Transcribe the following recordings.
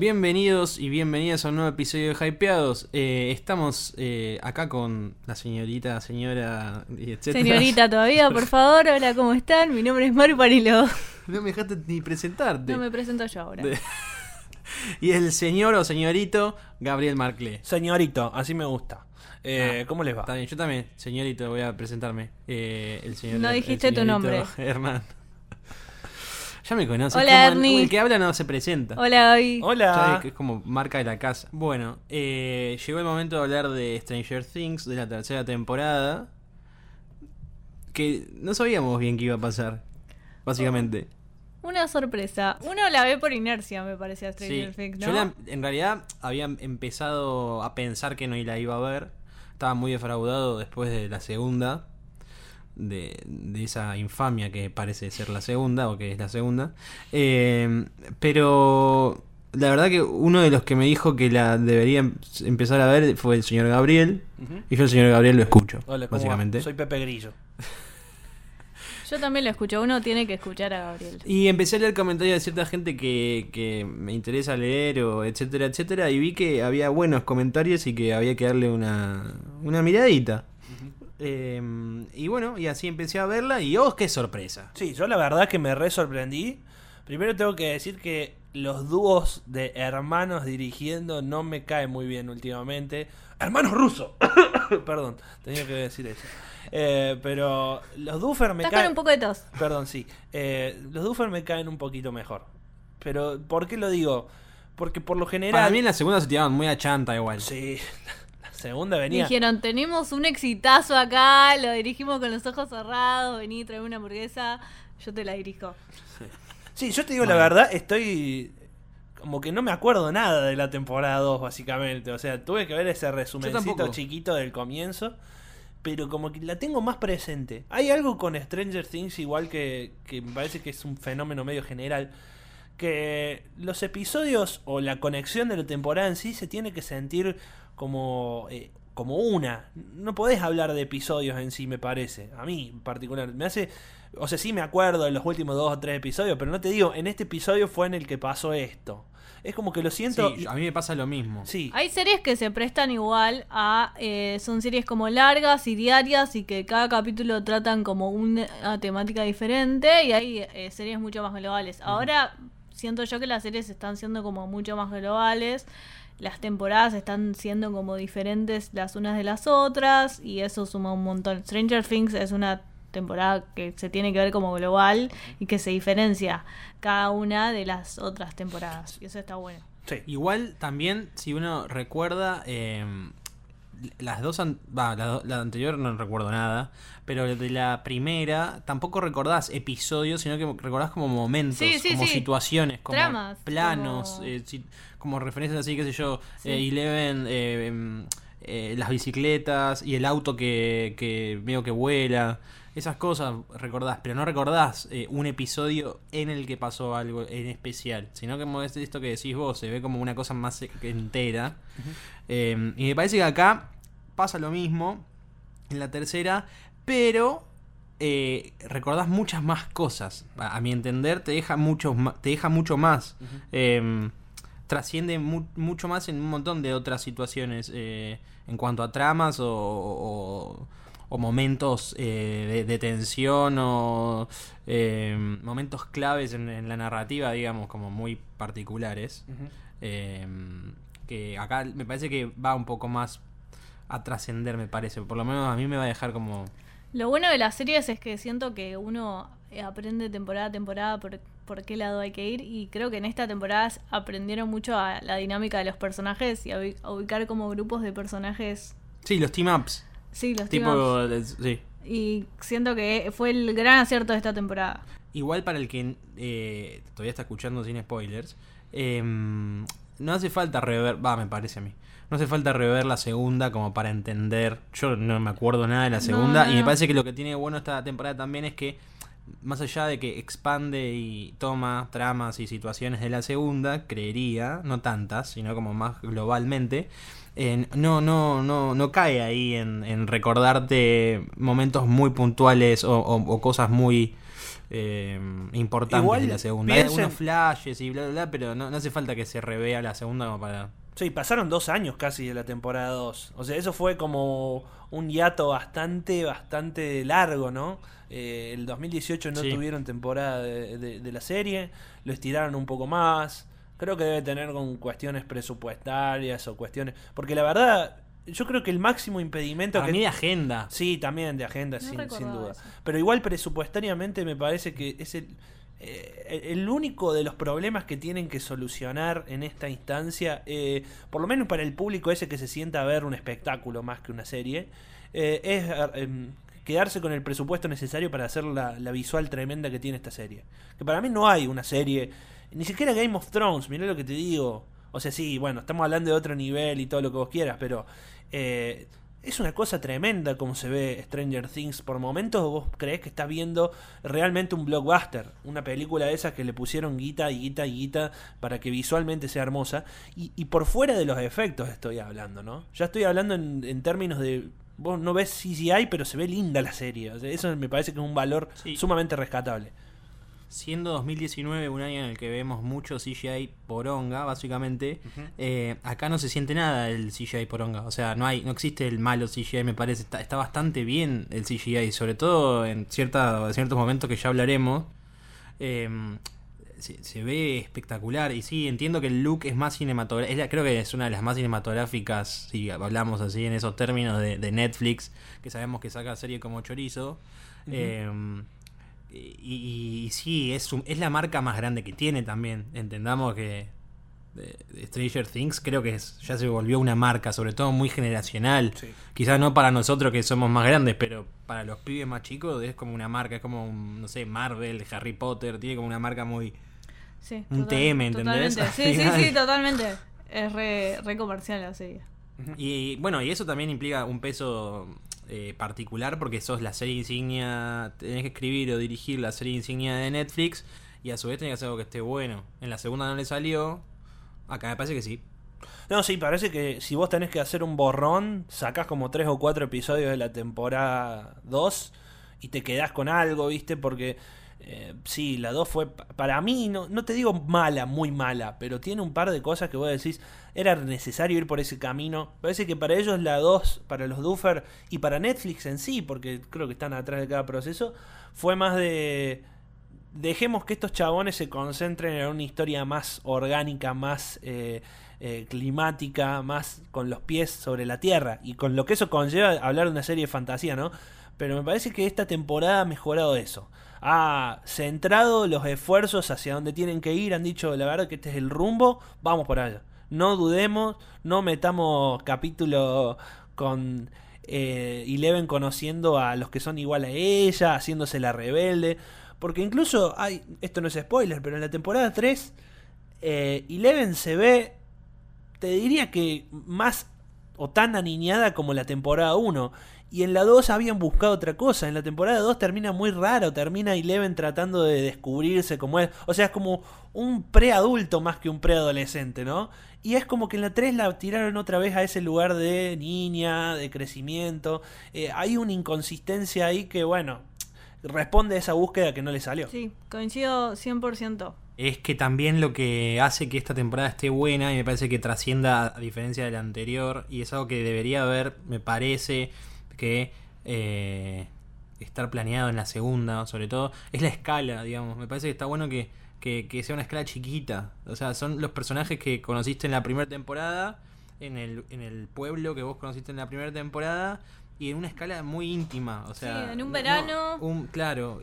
Bienvenidos y bienvenidas a un nuevo episodio de Hypeados. Estamos acá con la señora, y etcétera. Señorita todavía, por favor. Hola, ¿cómo están? Mi nombre es Maru Parilo. No me dejaste ni presentarte. No me presento yo ahora. Y el señor o señorito Gabriel Marclé. Señorito, así me gusta. ¿Cómo les va? Está bien, yo también, señorito, voy a presentarme. El señor, No dijiste tu nombre. Hernán. Ya me conoces. Hola, como Ernie. el que habla no se presenta. Hola, Gaby. Hola. Es como marca de la casa. Bueno, llegó el momento de hablar de Stranger Things, de la tercera temporada. Que no sabíamos bien qué iba a pasar, básicamente. Una sorpresa. Uno la ve por inercia, me parece, a Stranger Things, ¿no? Yo en realidad había empezado a pensar que no la iba a ver. Estaba muy defraudado después de la segunda. De esa infamia que parece ser la segunda, o que es la segunda. Pero la verdad que uno de los que me dijo que la debería empezar a ver fue el señor Gabriel. Y yo el señor Gabriel lo escucho. Hola, ¿cómo básicamente va? Soy Pepe Grillo. Yo también lo escucho. Uno tiene que escuchar a Gabriel. Y empecé a leer comentarios de cierta gente que me interesa leer, o etcétera, etcétera. Y vi que había buenos comentarios y que había que darle una miradita. Y bueno, y así empecé a verla y ¡oh, qué sorpresa! Sí, yo la verdad que me re sorprendí. Primero tengo que decir que los dúos de hermanos dirigiendo no me caen muy bien últimamente. ¡Hermanos rusos! Perdón, tenía que decir eso. Pero los Duffer me Estás caen... con un poco de tos. Perdón, sí. Los Duffer me caen un poquito mejor. Pero, ¿por qué lo digo? Porque por lo general... Para mí en la segunda se tiraban muy a chanta igual. Sí, la segunda venía... Dijeron, tenemos un exitazo acá, lo dirigimos con los ojos cerrados, vení, trae una hamburguesa, yo te la dirijo. Sí, yo te digo la verdad, estoy... Como que no me acuerdo nada de la temporada 2, básicamente. O sea, tuve que ver ese resumencito chiquito del comienzo. Pero como que la tengo más presente. Hay algo con Stranger Things igual que me parece que es un fenómeno medio general. Que los episodios o la conexión de la temporada en sí se tiene que sentir como una. No podés hablar de episodios en sí, me parece. A mí en particular. Me hace... O sea, sí me acuerdo de los últimos 2 o 3 episodios, pero no te digo, en este episodio fue en el que pasó esto. Es como que lo siento... Sí, a mí me pasa lo mismo. Sí. Hay series que se prestan igual a... son series como largas y diarias y que cada capítulo tratan como una temática diferente y hay series mucho más globales. Ahora siento yo que las series están siendo como mucho más globales. Las temporadas están siendo como diferentes las unas de las otras y eso suma un montón. Stranger Things es una temporada que se tiene que ver como global y que se diferencia cada una de las otras temporadas y eso está bueno. Sí. Igual también, si uno recuerda, las dos, la anterior no recuerdo nada, pero de la primera tampoco recordás episodios, sino que recordás como momentos, como situaciones, como tramas, planos, como referencias así, qué sé yo, Eleven, las bicicletas y el auto que medio que vuela. Esas cosas recordás, pero no recordás un episodio en el que pasó algo en especial, sino que como es esto que decís vos, se ve como una cosa más entera. Y me parece que acá pasa lo mismo en la tercera, pero recordás muchas más cosas. A mi entender, te deja mucho más. Trasciende mucho más en un montón de otras situaciones en cuanto a tramas o momentos de tensión o momentos claves en la narrativa, digamos, como muy particulares. Que acá me parece que va un poco más a trascender, me parece. Por lo menos a mí me va a dejar como... Lo bueno de las series es que siento que uno aprende temporada a temporada por qué lado hay que ir y creo que en esta temporada aprendieron mucho a la dinámica de los personajes y a ubicar como grupos de personajes. Sí, los team-ups. Sí, los tipo, team-ups. sí. Y siento que fue el gran acierto de esta temporada. Igual para el que todavía está escuchando sin spoilers, no hace falta rever, me parece a mí. No hace falta rever la segunda como para entender. Yo no me acuerdo nada de la segunda. No. Y me parece que lo que tiene bueno esta temporada también es que, más allá de que expande y toma tramas y situaciones de la segunda, creería, no tantas, sino como más globalmente, no cae ahí en recordarte momentos muy puntuales o cosas muy importantes de la segunda. Hay algunos flashes y bla, bla, bla, pero no hace falta que se revea la segunda como para... Sí, pasaron 2 años casi de la temporada 2. O sea, eso fue como un hiato bastante largo, ¿no? El 2018 no tuvieron temporada de la serie, lo estiraron un poco más. Creo que debe tener con cuestiones presupuestarias o cuestiones... Porque la verdad, yo creo que el máximo impedimento... A mí de agenda. Sí, también de agenda, No sin duda. eso. Pero igual presupuestariamente me parece que es el único de los problemas que tienen que solucionar en esta instancia, por lo menos para el público ese que se sienta a ver un espectáculo más que una serie, es quedarse con el presupuesto necesario para hacer la visual tremenda que tiene esta serie. Que para mí no hay una serie, ni siquiera Game of Thrones, mirá lo que te digo. O sea, sí, bueno, estamos hablando de otro nivel y todo lo que vos quieras, pero es una cosa tremenda como se ve Stranger Things. Por momentos vos creés que estás viendo realmente un blockbuster, una película de esas que le pusieron guita para que visualmente sea hermosa. Y por fuera de los efectos estoy hablando, ¿no? Ya estoy hablando en términos de... Vos no ves CGI, pero se ve linda la serie. O sea, eso me parece que es un valor sumamente rescatable. Siendo 2019 un año en el que vemos mucho CGI poronga, básicamente, acá no se siente nada el CGI poronga. O sea, no existe el malo CGI, me parece. Está bastante bien el CGI, sobre todo en ciertos momentos que ya hablaremos. Se ve espectacular. Y sí, entiendo que el look es más cinematográfico. Creo que es una de las más cinematográficas, si hablamos así en esos términos de Netflix, que sabemos que saca serie como chorizo. Y sí, es la marca más grande que tiene también. Entendamos que Stranger Things creo que ya se volvió una marca, sobre todo muy generacional. Sí. Quizás no para nosotros que somos más grandes, pero para los pibes más chicos es como una marca, es como, no sé, Marvel, Harry Potter, tiene como una marca muy... Sí, un TM, ¿entendés? Totalmente. Sí, totalmente. Es re comercial la serie. Y bueno, y eso también implica un peso... particular porque sos la serie insignia, tenés que escribir o dirigir la serie insignia de Netflix y a su vez tenés que hacer algo que esté bueno. En la segunda no le salió, acá me parece que sí. No, sí, parece que si vos tenés que hacer un borrón, sacás como 3 o 4 episodios de la temporada 2 y te quedás con algo, ¿viste? Porque sí, la 2 fue, para mí, no te digo mala, muy mala, pero tiene un par de cosas que vos decís, era necesario ir por ese camino. Parece que para ellos la 2, para los Duffer y para Netflix en sí, porque creo que están atrás de cada proceso, fue más de... Dejemos que estos chabones se concentren en una historia más orgánica, más climática, más con los pies sobre la tierra, y con lo que eso conlleva hablar de una serie de fantasía, ¿no? Pero me parece que esta temporada ha mejorado eso. Ha centrado los esfuerzos hacia donde tienen que ir. Han dicho, la verdad que este es el rumbo, vamos por allá. No dudemos, no metamos capítulo con Eleven conociendo a los que son igual a ella, haciéndose la rebelde. Porque incluso, esto no es spoiler, pero en la temporada 3 Eleven se ve, te diría que más o tan aniñada como la temporada 1. Y en la 2 habían buscado otra cosa. En la temporada 2 termina muy raro. Termina Eleven tratando de descubrirse como es. O sea, es como un preadulto más que un preadolescente, ¿no? Y es como que en la 3 la tiraron otra vez a ese lugar de niña, de crecimiento. Hay una inconsistencia ahí que, bueno, responde a esa búsqueda que no le salió. Sí, coincido 100%. Es que también lo que hace que esta temporada esté buena, y me parece que trascienda a diferencia de la anterior, y es algo que debería haber, me parece... que estar planeado en la segunda, sobre todo, es la escala, digamos. Me parece que está bueno que sea una escala chiquita. O sea, son los personajes que conociste en la primera temporada, en el pueblo que vos conociste en la primera temporada, y en una escala muy íntima. O sea, sí, en un verano. Claro,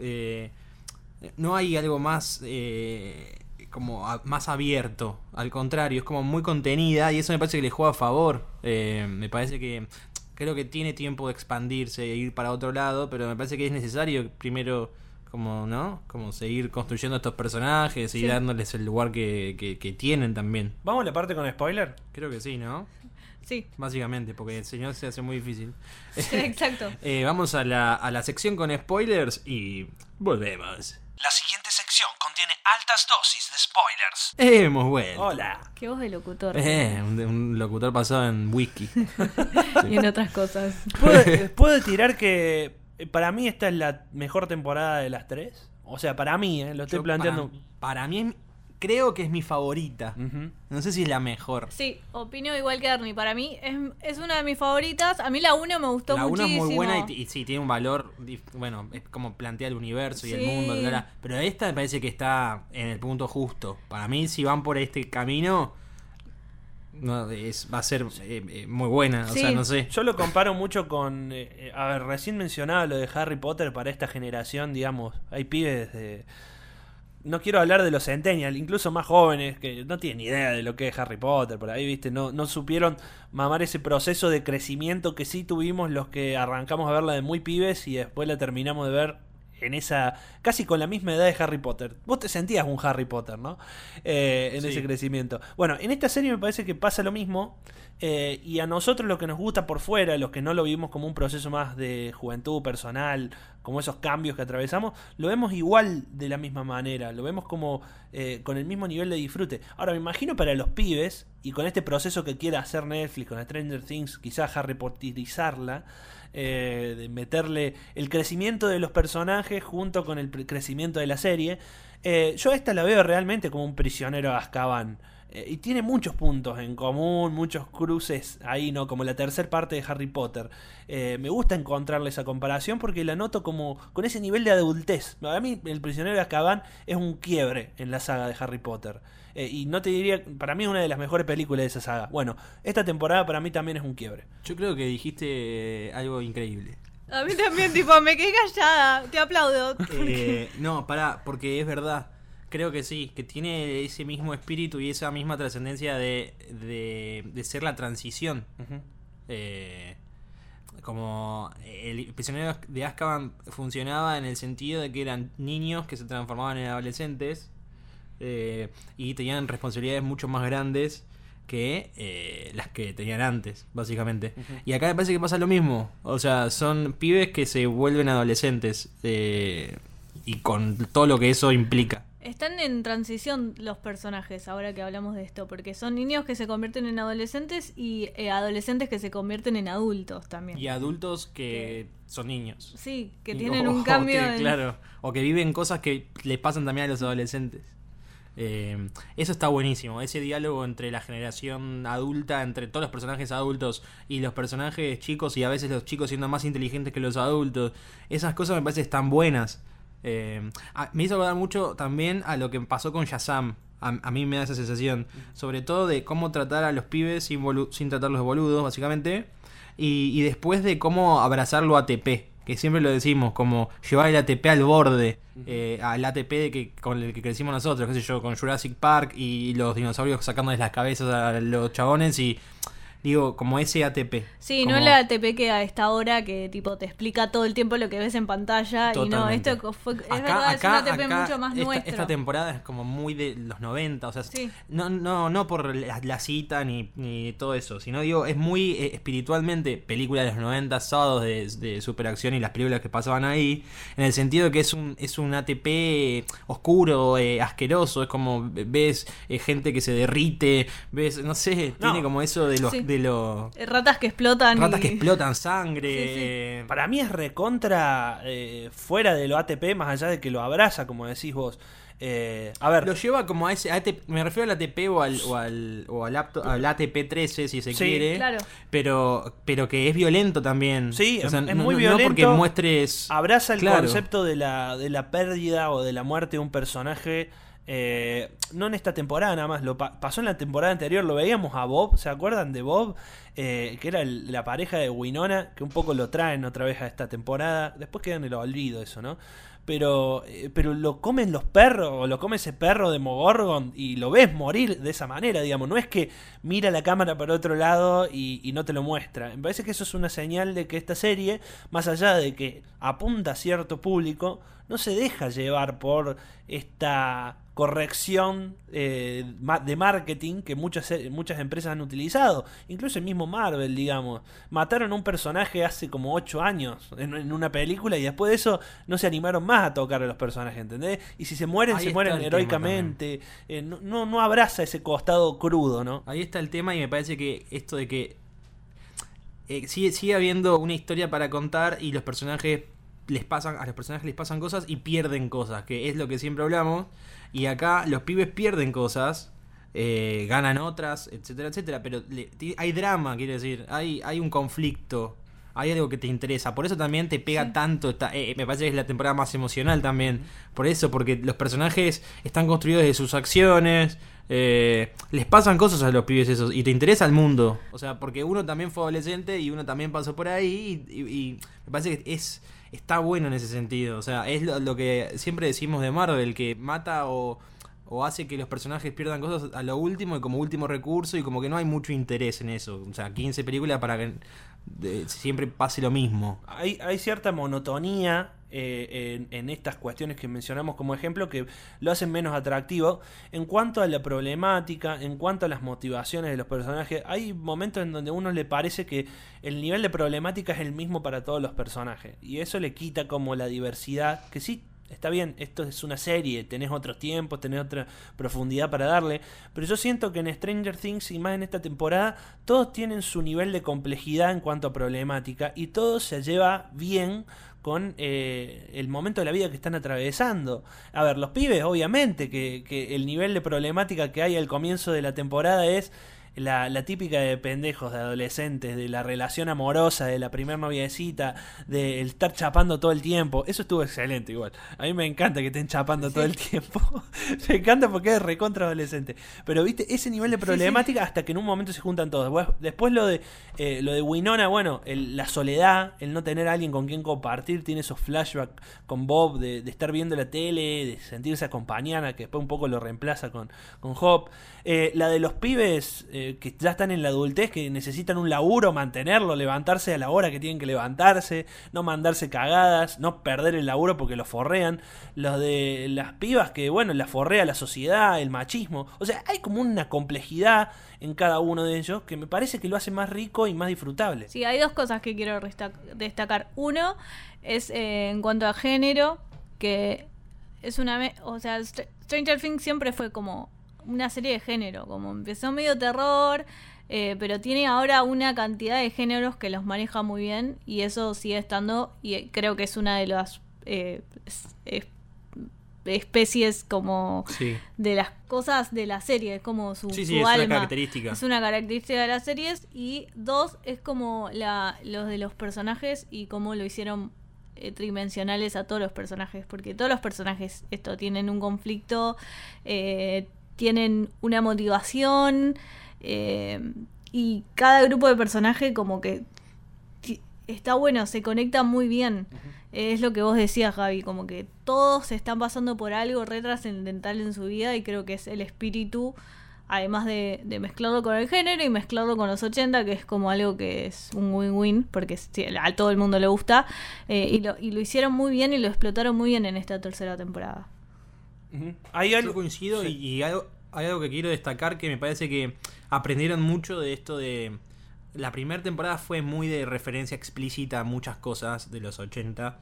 no hay algo más como más abierto. Al contrario, es como muy contenida, y eso me parece que le juega a favor. Me parece que creo que tiene tiempo de expandirse e ir para otro lado, pero me parece que es necesario primero como seguir construyendo estos personajes y dándoles el lugar que tienen también. ¿Vamos a la parte con spoiler? Creo que sí, ¿no? Sí. Básicamente, porque el señor se hace muy difícil. Sí, exacto. Vamos a la sección con spoilers y volvemos. La siguiente sección contiene altas dosis de spoilers. Hemos vuelto. Hola. Qué voz de locutor. Un locutor basado en whisky. Y en otras cosas. ¿Puedo tirar que para mí esta es la mejor temporada de las 3? O sea, para mí, lo estoy planteando. Para mí, creo que es mi favorita. No sé si es la mejor. Sí, opino igual que Ernie. Para mí es una de mis favoritas. A mí la 1 me gustó muchísimo. La 1 es muy buena y sí, tiene un valor. Bueno, es como plantea el universo y el mundo. Pero esta me parece que está en el punto justo. Para mí, si van por este camino, no, va a ser muy buena. O sea, no sé. Yo lo comparo mucho con. A ver, recién mencionaba lo de Harry Potter para esta generación, digamos. Hay pibes de. No quiero hablar de los centennials, incluso más jóvenes que no tienen ni idea de lo que es Harry Potter, por ahí, viste, no supieron mamar ese proceso de crecimiento que sí tuvimos los que arrancamos a verla de muy pibes y después la terminamos de ver en esa, casi con la misma edad de Harry Potter. Vos te sentías un Harry Potter, ¿no? En ese crecimiento. Bueno, en esta serie me parece que pasa lo mismo. Y a nosotros lo que nos gusta por fuera, los que no lo vivimos como un proceso más de juventud personal, como esos cambios que atravesamos, lo vemos igual de la misma manera, lo vemos como con el mismo nivel de disfrute. Ahora me imagino para los pibes, y con este proceso que quiera hacer Netflix con Stranger Things, quizás Harry Potterizarla, de meterle el crecimiento de los personajes junto con el crecimiento de la serie, yo esta la veo realmente como un prisionero a Azkaban. Y tiene muchos puntos en común, muchos cruces ahí, ¿no? Como la tercera parte de Harry Potter. Me gusta encontrarle esa comparación porque la noto como con ese nivel de adultez. A mí El prisionero de Azkaban es un quiebre en la saga de Harry Potter. Y no te diría, para mí es una de las mejores películas de esa saga. Bueno, esta temporada para mí también es un quiebre. Yo creo que dijiste algo increíble. A mí también, tipo, me quedé callada. Te aplaudo. No, porque es verdad. Creo que sí, que tiene ese mismo espíritu y esa misma trascendencia de ser la transición. Como el prisionero de Azkaban funcionaba en el sentido de que eran niños que se transformaban en adolescentes y tenían responsabilidades mucho más grandes que las que tenían antes, básicamente. Y acá me parece que pasa lo mismo. O sea, son pibes que se vuelven adolescentes y con todo lo que eso implica. Están en transición los personajes, ahora que hablamos de esto, porque son niños que se convierten en adolescentes y adolescentes que se convierten en adultos también. Y adultos que son niños. Sí, que tienen un cambio. Claro, o que viven cosas que les pasan también a los adolescentes. Eso está buenísimo, ese diálogo entre la generación adulta, entre todos los personajes adultos y los personajes chicos, y a veces los chicos siendo más inteligentes que los adultos. Esas cosas me parecen tan buenas. Me hizo acordar mucho también a lo que pasó con Shazam. A mí me da esa sensación, sobre todo de cómo tratar a los pibes sin tratarlos de boludos, básicamente, y después de cómo abrazarlo a ATP, que siempre lo decimos, como llevar el ATP al borde, al ATP con el que crecimos nosotros, qué sé yo, con Jurassic Park y los dinosaurios sacándoles las cabezas a los chabones y... Digo, como ese ATP. Sí, como... no el ATP que a esta hora que tipo te explica todo el tiempo lo que ves en pantalla. Totalmente. Y no, esto fue, es verdad, es un ATP mucho más nuestro. Esta temporada es como muy de los 90, o sea, sí. no por la cita ni todo eso, sino digo, es muy espiritualmente película de los 90, sábados de superacción y las películas que pasaban ahí, en el sentido de que es un ATP oscuro, asqueroso, es como ves gente que se derrite, ves, no sé, tiene como eso de los... Sí. Ratas que explotan Sí, sangre. sí. Para mí es recontra fuera de lo ATP, más allá de que lo abraza, como decís vos. A ver, lo lleva como a ese ATP, me refiero al ATP o al ATP 13 si se quiere, claro. pero que es violento también. Sí, o sea, es muy violento. No porque muestres, abraza el concepto de la pérdida o de la muerte de un personaje. No en esta temporada nada más, pasó en la temporada anterior, lo veíamos a Bob, ¿se acuerdan de Bob? Que era la pareja de Winona, que un poco lo traen otra vez a esta temporada, después queda en el olvido eso, ¿no? Pero lo comen los perros, o lo come ese perro de Demogorgon y lo ves morir de esa manera, digamos. No es que mira la cámara para otro lado y no te lo muestra. Me parece que eso es una señal de que esta serie, más allá de que apunta a cierto público, no se deja llevar por esta corrección de marketing que muchas empresas han utilizado, incluso el mismo Marvel, digamos. Mataron a un personaje hace como 8 años en una película y después de eso no se animaron más a tocar a los personajes, ¿entendés? Y si se mueren, se mueren heroicamente. No abraza ese costado crudo, ¿no? Ahí está el tema, y me parece que esto de que sigue habiendo una historia para contar y los personajes a los personajes les pasan cosas y pierden cosas, que es lo que siempre hablamos. Y acá los pibes pierden cosas, ganan otras, etcétera, etcétera. Pero hay drama, quiero decir, hay un conflicto, hay algo que te interesa. Por eso también te pega tanto. Me parece que es la temporada más emocional también. Por eso, porque los personajes están construidos de sus acciones. Les pasan cosas a los pibes esos y te interesa el mundo, o sea, porque uno también fue adolescente y uno también pasó por ahí y me parece que está bueno en ese sentido, o sea, es lo que siempre decimos de Marvel, que mata o hace que los personajes pierdan cosas a lo último y como último recurso, y como que no hay mucho interés en eso, o sea, 15 películas para que siempre pase lo mismo. Hay cierta monotonía en estas cuestiones que mencionamos como ejemplo, que lo hacen menos atractivo. En cuanto a la problemática, en cuanto a las motivaciones de los personajes, hay momentos en donde a uno le parece que el nivel de problemática es el mismo para todos los personajes, y eso le quita como la diversidad, que sí, está bien, esto es una serie, tenés otros tiempos, tenés otra profundidad para darle, pero yo siento que en Stranger Things y más en esta temporada todos tienen su nivel de complejidad en cuanto a problemática, y todo se lleva bien con el momento de la vida que están atravesando. A ver, los pibes, obviamente que el nivel de problemática que hay al comienzo de la temporada es la típica de pendejos, de adolescentes, de la relación amorosa, de la primer noviecita, de el estar chapando todo el tiempo. Eso estuvo excelente igual. A mí me encanta que estén chapando todo el tiempo. Me encanta porque es recontra adolescente. Pero viste, ese nivel de problemática hasta que en un momento se juntan todos. Después lo de Winona, bueno, la soledad, el no tener a alguien con quien compartir, tiene esos flashbacks con Bob de estar viendo la tele, de sentirse acompañada, que después un poco lo reemplaza con Hop. La de los pibes que ya están en la adultez, que necesitan un laburo, mantenerlo, levantarse a la hora que tienen que levantarse, no mandarse cagadas, no perder el laburo porque lo forrean. Los de las pibas que, bueno, la forrea la sociedad, el machismo. O sea, hay como una complejidad en cada uno de ellos que me parece que lo hace más rico y más disfrutable. Sí, hay dos cosas que quiero destacar. Uno es en cuanto a género, que es o sea, Stranger Things siempre fue como una serie de género, como empezó medio terror, pero tiene ahora una cantidad de géneros que los maneja muy bien, y eso sigue estando, y creo que es una de las especies como de las cosas de la serie, es como su es alma. una característica. Es una característica de las series. Y dos, es como los de los personajes y cómo lo hicieron tridimensionales a todos los personajes, porque todos los personajes tienen un conflicto, tienen una motivación, y cada grupo de personaje como que está bueno, se conecta muy bien. Es lo que vos decías, Javi, como que todos están pasando por algo re trascendental en su vida, y creo que es el espíritu, además de mezclarlo con el género y mezclarlo con los 80, que es como algo que es un win-win, porque a todo el mundo le gusta, y lo hicieron muy bien y lo explotaron muy bien en esta tercera temporada. Yo coincido, y hay algo que quiero destacar, que me parece que aprendieron mucho de esto de... La primera temporada fue muy de referencia explícita a muchas cosas de los 80.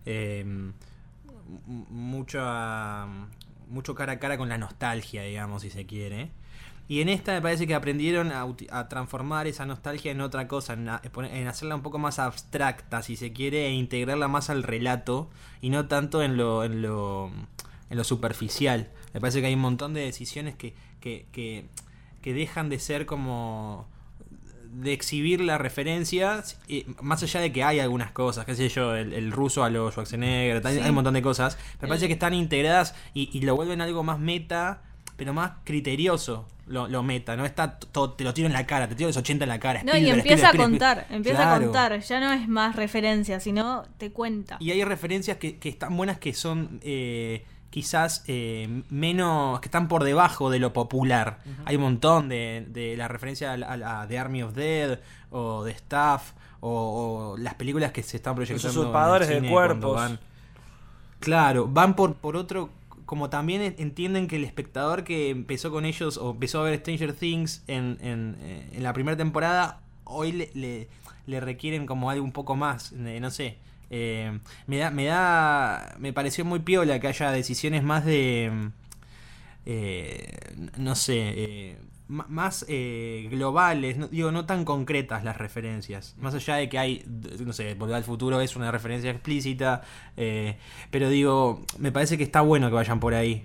Mucho cara a cara con la nostalgia, digamos, si se quiere. Y en esta me parece que aprendieron a transformar esa nostalgia en otra cosa, en hacerla un poco más abstracta, si se quiere, e integrarla más al relato, y no tanto en lo superficial. Me parece que hay un montón de decisiones que dejan de ser como... de exhibir la referencia, más allá de que hay algunas cosas, qué sé yo, el ruso a lo Schwarzenegger, hay un montón de cosas, me parece que están integradas y lo vuelven algo más meta, pero más criterioso, lo meta, no está todo, te lo tiro en la cara, te tiro los 80 en la cara. No, y empieza a contar, ya no es más referencia, sino te cuenta. Y hay referencias que están buenas, que son... quizás menos, que están por debajo de lo popular. Hay un montón de la referencia a The Army of Dead, o The Staff, o las películas que se están proyectando. Los usurpadores de cuerpos. Claro, van por otro, como también entienden que el espectador que empezó con ellos, o empezó a ver Stranger Things en la primera temporada, hoy le requieren como algo un poco más, no sé. Me pareció muy piola que haya decisiones más de no sé, más globales, no tan concretas las referencias. Más allá de que hay, no sé, Volver al Futuro es una referencia explícita, pero digo, me parece que está bueno que vayan por ahí.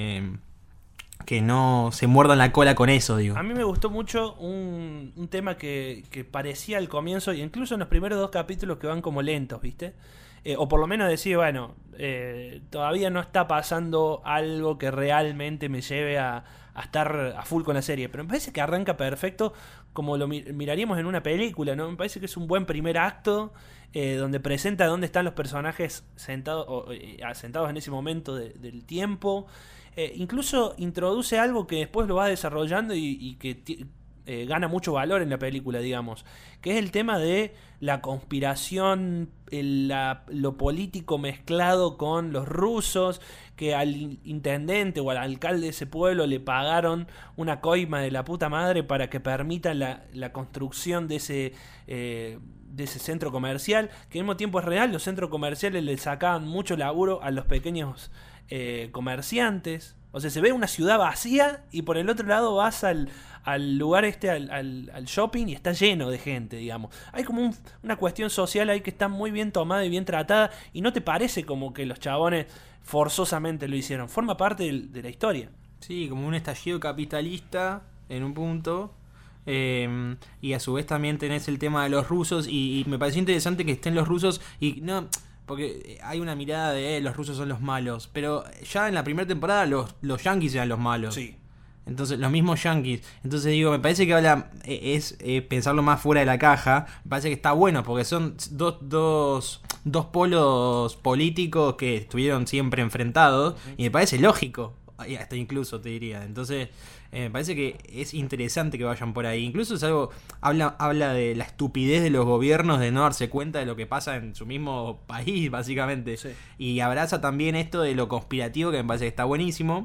Que no se muerdan la cola con eso, digo. A mí me gustó mucho un tema que parecía al comienzo, y incluso en los primeros 2 capítulos que van como lentos, ¿viste? O por lo menos decir, bueno, todavía no está pasando algo que realmente me lleve a estar a full con la serie. Pero me parece que arranca perfecto como lo miraríamos en una película, ¿no? Me parece que es un buen primer acto donde presenta dónde están los personajes sentados en ese momento del tiempo. Incluso introduce algo que después lo va desarrollando y que gana mucho valor en la película, digamos, que es el tema de la conspiración, lo político mezclado con los rusos, que al intendente o al alcalde de ese pueblo le pagaron una coima de la puta madre para que permita la construcción de ese centro comercial, que al mismo tiempo es real. Los centros comerciales le sacaban mucho laburo a los pequeños comerciantes. O sea, se ve una ciudad vacía y por el otro lado vas al lugar al shopping y está lleno de gente, digamos. Hay como una cuestión social ahí que está muy bien tomada y bien tratada, y no te parece como que los chabones forzosamente lo hicieron. Forma parte de la historia. Sí, como un estallido capitalista en un punto. Y a su vez también tenés el tema de los rusos, y me pareció interesante que estén los rusos y no... Porque hay una mirada de los rusos son los malos, pero ya en la primera temporada los yanquis eran los malos. Sí. Entonces, los mismos yanquis. Entonces digo, me parece que ahora es pensarlo más fuera de la caja. Me parece que está bueno, porque son dos polos políticos que estuvieron siempre enfrentados. Y me parece lógico, hasta incluso te diría. Entonces, me parece que es interesante que vayan por ahí. Incluso es algo, habla de la estupidez de los gobiernos de no darse cuenta de lo que pasa en su mismo país, básicamente. Sí. Y abraza también esto de lo conspirativo, que me parece que está buenísimo.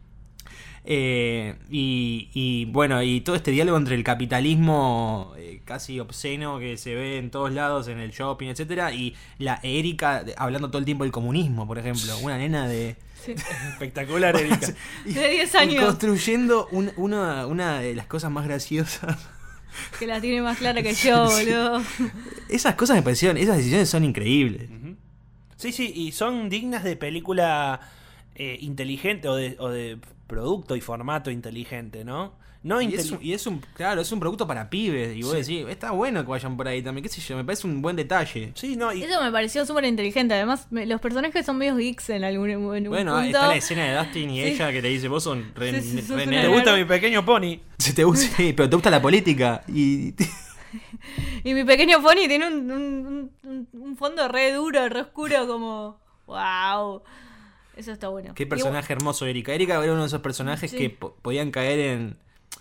Y bueno, y todo este diálogo entre el capitalismo casi obsceno que se ve en todos lados, en el shopping, etcétera, y la Erika hablando todo el tiempo del comunismo, por ejemplo, una nena de... Sí. Espectacular, Erika. De 10 años. Y construyendo una de las cosas más graciosas. Que la tiene más clara que yo, boludo. Esas cosas me parecieron, esas decisiones son increíbles. Sí, y son dignas de película inteligente o de producto y formato inteligente, ¿no? Es un producto para pibes. Y vos decís, está bueno que vayan por ahí también, qué sé yo, me parece un buen detalle. Sí, no, eso me pareció súper inteligente. Además, los personajes son medio geeks en algún punto. Bueno, está la escena de Dustin y ella que le dice, vos son re ¿Te gusta mi pequeño pony? Sí, pero te gusta la política. Y mi pequeño pony tiene un fondo re duro, re oscuro, como... ¡Wow! Eso está bueno. Qué personaje hermoso, Erika. Erika era uno de esos personajes que podían caer en...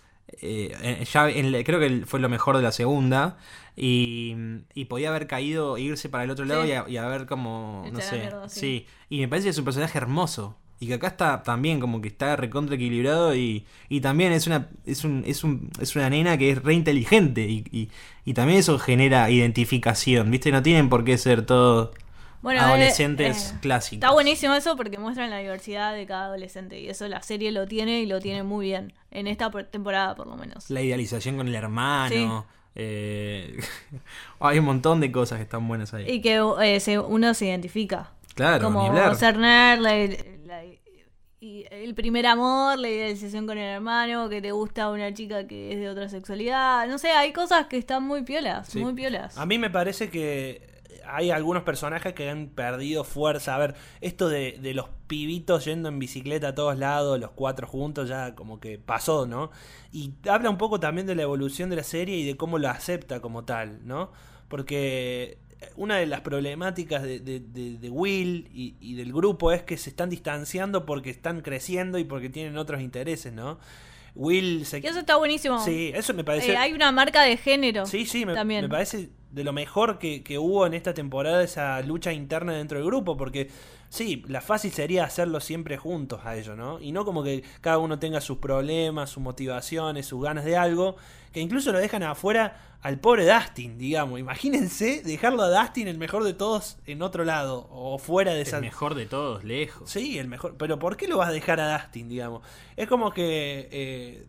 creo que fue lo mejor de la segunda. Y podía haber caído, irse para el otro lado y haber como... No sé. Mierda, sí. Y me parece que es un personaje hermoso. Y que acá está también como que está recontra equilibrado. Y también es una nena que es re inteligente. Y también eso genera identificación. ¿Viste? No tienen por qué ser todos... Bueno, adolescentes clásicos. Está buenísimo eso porque muestran la diversidad de cada adolescente, y eso la serie lo tiene, y lo tiene muy bien en esta temporada por lo menos. La idealización con el hermano, hay un montón de cosas que están buenas ahí. Y que uno se identifica. Claro, como ser nerd, y el primer amor, la idealización con el hermano, que te gusta una chica que es de otra sexualidad. No sé, hay cosas que están muy piolas, muy piolas. A mí me parece que hay algunos personajes que han perdido fuerza. A ver, esto de los pibitos yendo en bicicleta a todos lados, los 4 juntos, ya como que pasó, ¿no? Y habla un poco también de la evolución de la serie y de cómo lo acepta como tal, ¿no? Porque una de las problemáticas de Will y del grupo es que se están distanciando porque están creciendo y porque tienen otros intereses, ¿no? Will y eso está buenísimo. Sí, eso me parece... hay una marca de género. Sí, me parece de lo mejor que hubo en esta temporada, esa lucha interna dentro del grupo, porque sí, la fácil sería hacerlo siempre juntos a ellos, ¿no? Y no como que cada uno tenga sus problemas, sus motivaciones, sus ganas de algo, que incluso lo dejan afuera al pobre Dustin, digamos. Imagínense dejarlo a Dustin, el mejor de todos, en otro lado, o fuera de esa... El mejor de todos, lejos. Sí, el mejor. Pero ¿por qué lo vas a dejar a Dustin, digamos? Es como que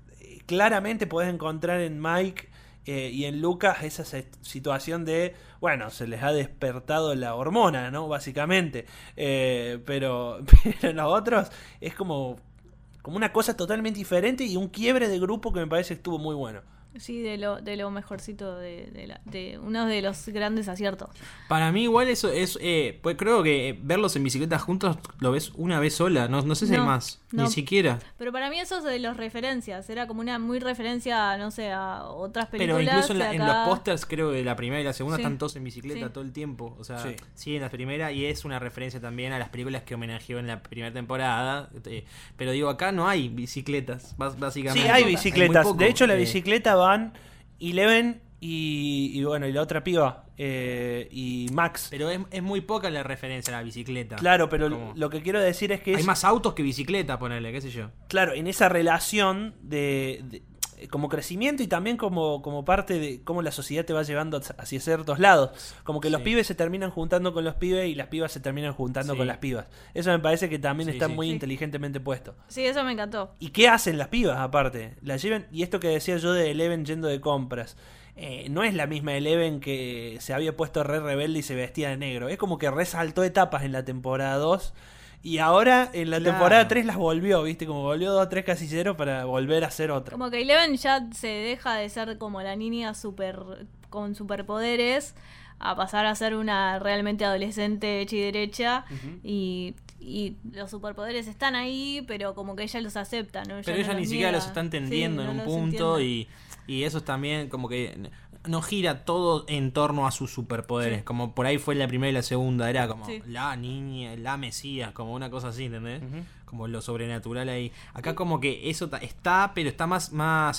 claramente podés encontrar en Mike y en Lucas esa situación de, bueno, se les ha despertado la hormona, ¿no? Básicamente. Pero en los otros es como una cosa totalmente diferente y un quiebre de grupo que me parece que estuvo muy bueno. Sí, de lo mejorcito, de uno de los grandes aciertos. Para mí igual eso es, pues creo que verlos en bicicleta juntos lo ves una vez sola, no sé si hay más, ni siquiera. Pero para mí eso es de los referencias, era como una muy referencia, no sé, a otras películas. Pero incluso en los pósters creo que la primera y la segunda están todos en bicicleta todo el tiempo, o sea, sí en la primera, y es una referencia también a las películas que homenajeó en la primera temporada, pero digo, acá no hay bicicletas, básicamente. Sí, hay bicicletas, hay de hecho la bicicleta van Eleven y bueno, y la otra piba y Max. Pero es muy poca la referencia a la bicicleta. Claro, pero lo que quiero decir es que hay más autos que bicicleta, ponele, qué sé yo. Claro, en esa relación de como crecimiento y también como parte de cómo la sociedad te va llevando hacia ciertos lados. Como que los pibes se terminan juntando con los pibes y las pibas se terminan juntando con las pibas. Eso me parece que también está muy inteligentemente puesto. Sí, eso me encantó. ¿Y qué hacen las pibas aparte? La llevan, y esto que decía yo de Eleven yendo de compras. No es la misma Eleven que se había puesto re rebelde y se vestía de negro. Es como que resaltó etapas en la temporada 2. Y ahora en la temporada 3 las volvió, ¿viste? Como volvió 2 o 3 casilleros para volver a hacer otra. Como que Eleven ya se deja de ser como la niña con superpoderes a pasar a ser una realmente adolescente hecha y derecha. Y los superpoderes están ahí, pero como que ella los acepta, ¿no? Pero ella ni siquiera los está entendiendo en un punto y eso es también como que no gira todo en torno a sus superpoderes, como por ahí fue la primera y la segunda, era como la niña, la mesías, como una cosa así, ¿entendés? Como lo sobrenatural ahí. Acá como que eso está, pero está más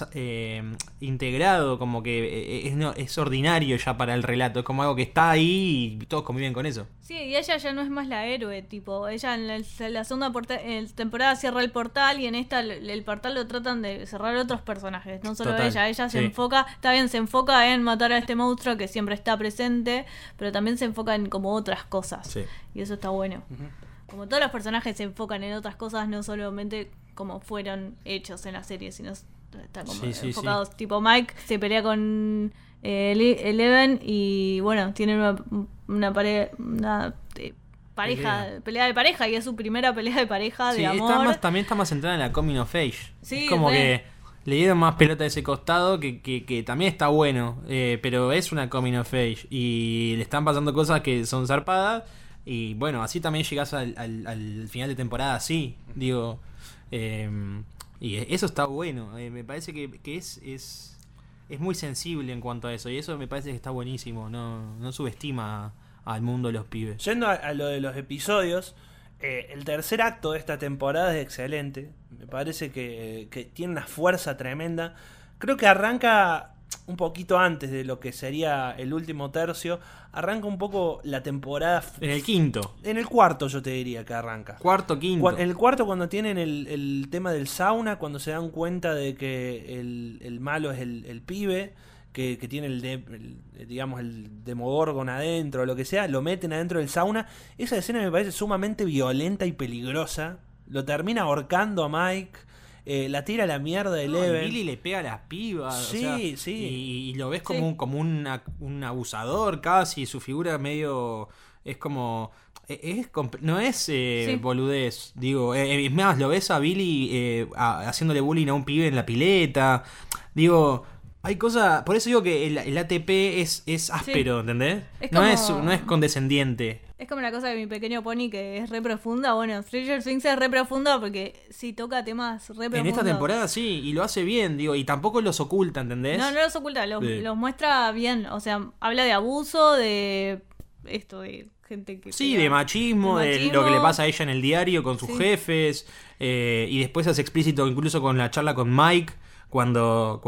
integrado, como que es ordinario ya para el relato, es como algo que está ahí y todos conviven con eso. Sí, y ella ya no es más la héroe, tipo, ella en la segunda temporada cierra el portal y en esta el portal lo tratan de cerrar otros personajes, no solo ella se enfoca, está bien, se enfoca en matar a este monstruo que siempre está presente, pero también se enfoca en como otras cosas, y eso está bueno. Como todos los personajes se enfocan en otras cosas, no solamente como fueron hechos en la serie, sino están como enfocados. Tipo Mike se pelea con Eleven y bueno, tienen una pelea de pareja y es su primera pelea de pareja de amor. También está más centrada en la coming of age. Sí, es como que le dieron más pelota de ese costado que también está bueno, pero es una coming of age y le están pasando cosas que son zarpadas. Y bueno, así también llegás al final de temporada así, digo. Y eso está bueno. Me parece que es muy sensible en cuanto a eso. Y eso me parece que está buenísimo. No subestima al mundo de los pibes. Yendo a lo de los episodios, el tercer acto de esta temporada es excelente. Me parece que tiene una fuerza tremenda. Creo que arranca un poquito antes de lo que sería el último tercio. Arranca un poco la temporada en el quinto. En el cuarto yo te diría que arranca. Cuarto, quinto. En el cuarto cuando tienen el tema del sauna, cuando se dan cuenta de que el malo es el pibe, que tiene digamos el Demogorgon adentro o lo que sea, lo meten adentro del sauna. Esa escena me parece sumamente violenta y peligrosa. Lo termina ahorcando a Mike. La tira a la mierda de Eleven. Billy le pega a las pibas. Sí, o sea, sí. Y lo ves como un abusador casi. Su figura medio. Es como. No es boludez. Digo, es más, lo ves a Billy haciéndole bullying a un pibe en la pileta. Digo. Hay cosas. Por eso digo que el ATP es áspero, ¿entendés? No es condescendiente. Es como la cosa de Mi Pequeño Pony, que es re profunda. Bueno, Stranger Things es re profunda porque sí toca temas re profundos. En esta temporada sí, y lo hace bien, digo, y tampoco los oculta, ¿entendés? No los oculta, los muestra bien. O sea, habla de abuso, de esto, de gente que... Sí, de machismo, de lo que le pasa a ella en el diario con sus jefes, y después hace explícito incluso con la charla con Mike, cuando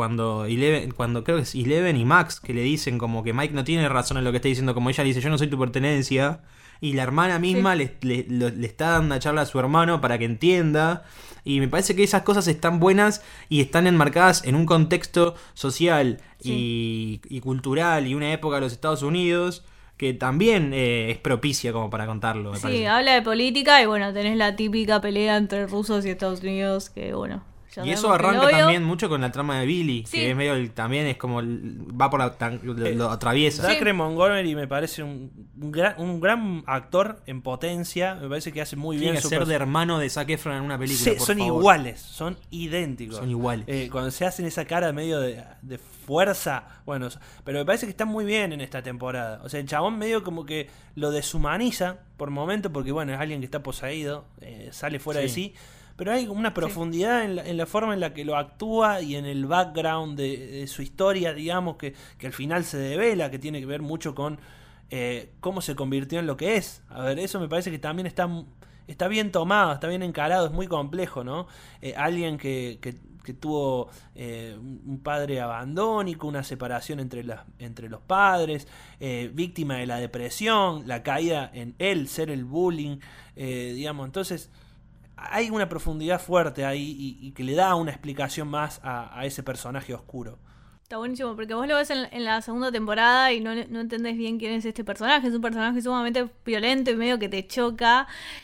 creo que es Eleven y Max, que le dicen como que Mike no tiene razón en lo que está diciendo, como ella dice, yo no soy tu pertenencia, y la hermana misma le está dando una charla a su hermano para que entienda, y me parece que esas cosas están buenas y están enmarcadas en un contexto social y cultural y una época de los Estados Unidos que también es propicia como para contarlo, me parece. Habla de política y bueno, tenés la típica pelea entre rusos y Estados Unidos, que bueno, Y eso arranca también mucho con la trama de Billy, que es medio también es como va por lo atraviesa. Zachary Montgomery me parece un gran actor en potencia, me parece que hace muy bien su ser de hermano de Zac Efron en una película. Sí, son iguales, son idénticos. Son iguales. Cuando se hacen esa cara medio de fuerza, bueno, pero me parece que están muy bien en esta temporada. O sea, el chabón medio como que lo deshumaniza por momento, porque bueno, es alguien que está poseído, sale fuera de sí. Pero hay una profundidad en la forma en la que lo actúa y en el background de su historia, digamos, que al final se devela, que tiene que ver mucho con cómo se convirtió en lo que es. A ver, eso me parece que también está bien tomado, está bien encarado, es muy complejo, ¿no? Alguien que tuvo un padre abandónico, una separación entre los padres, víctima de la depresión, la caída en él, ser el bullying, digamos, entonces... Hay una profundidad fuerte ahí y que le da una explicación más a ese personaje oscuro. Está buenísimo, porque vos lo ves en la segunda temporada y no entendés bien quién es este personaje. Es un personaje sumamente violento y medio que te choca.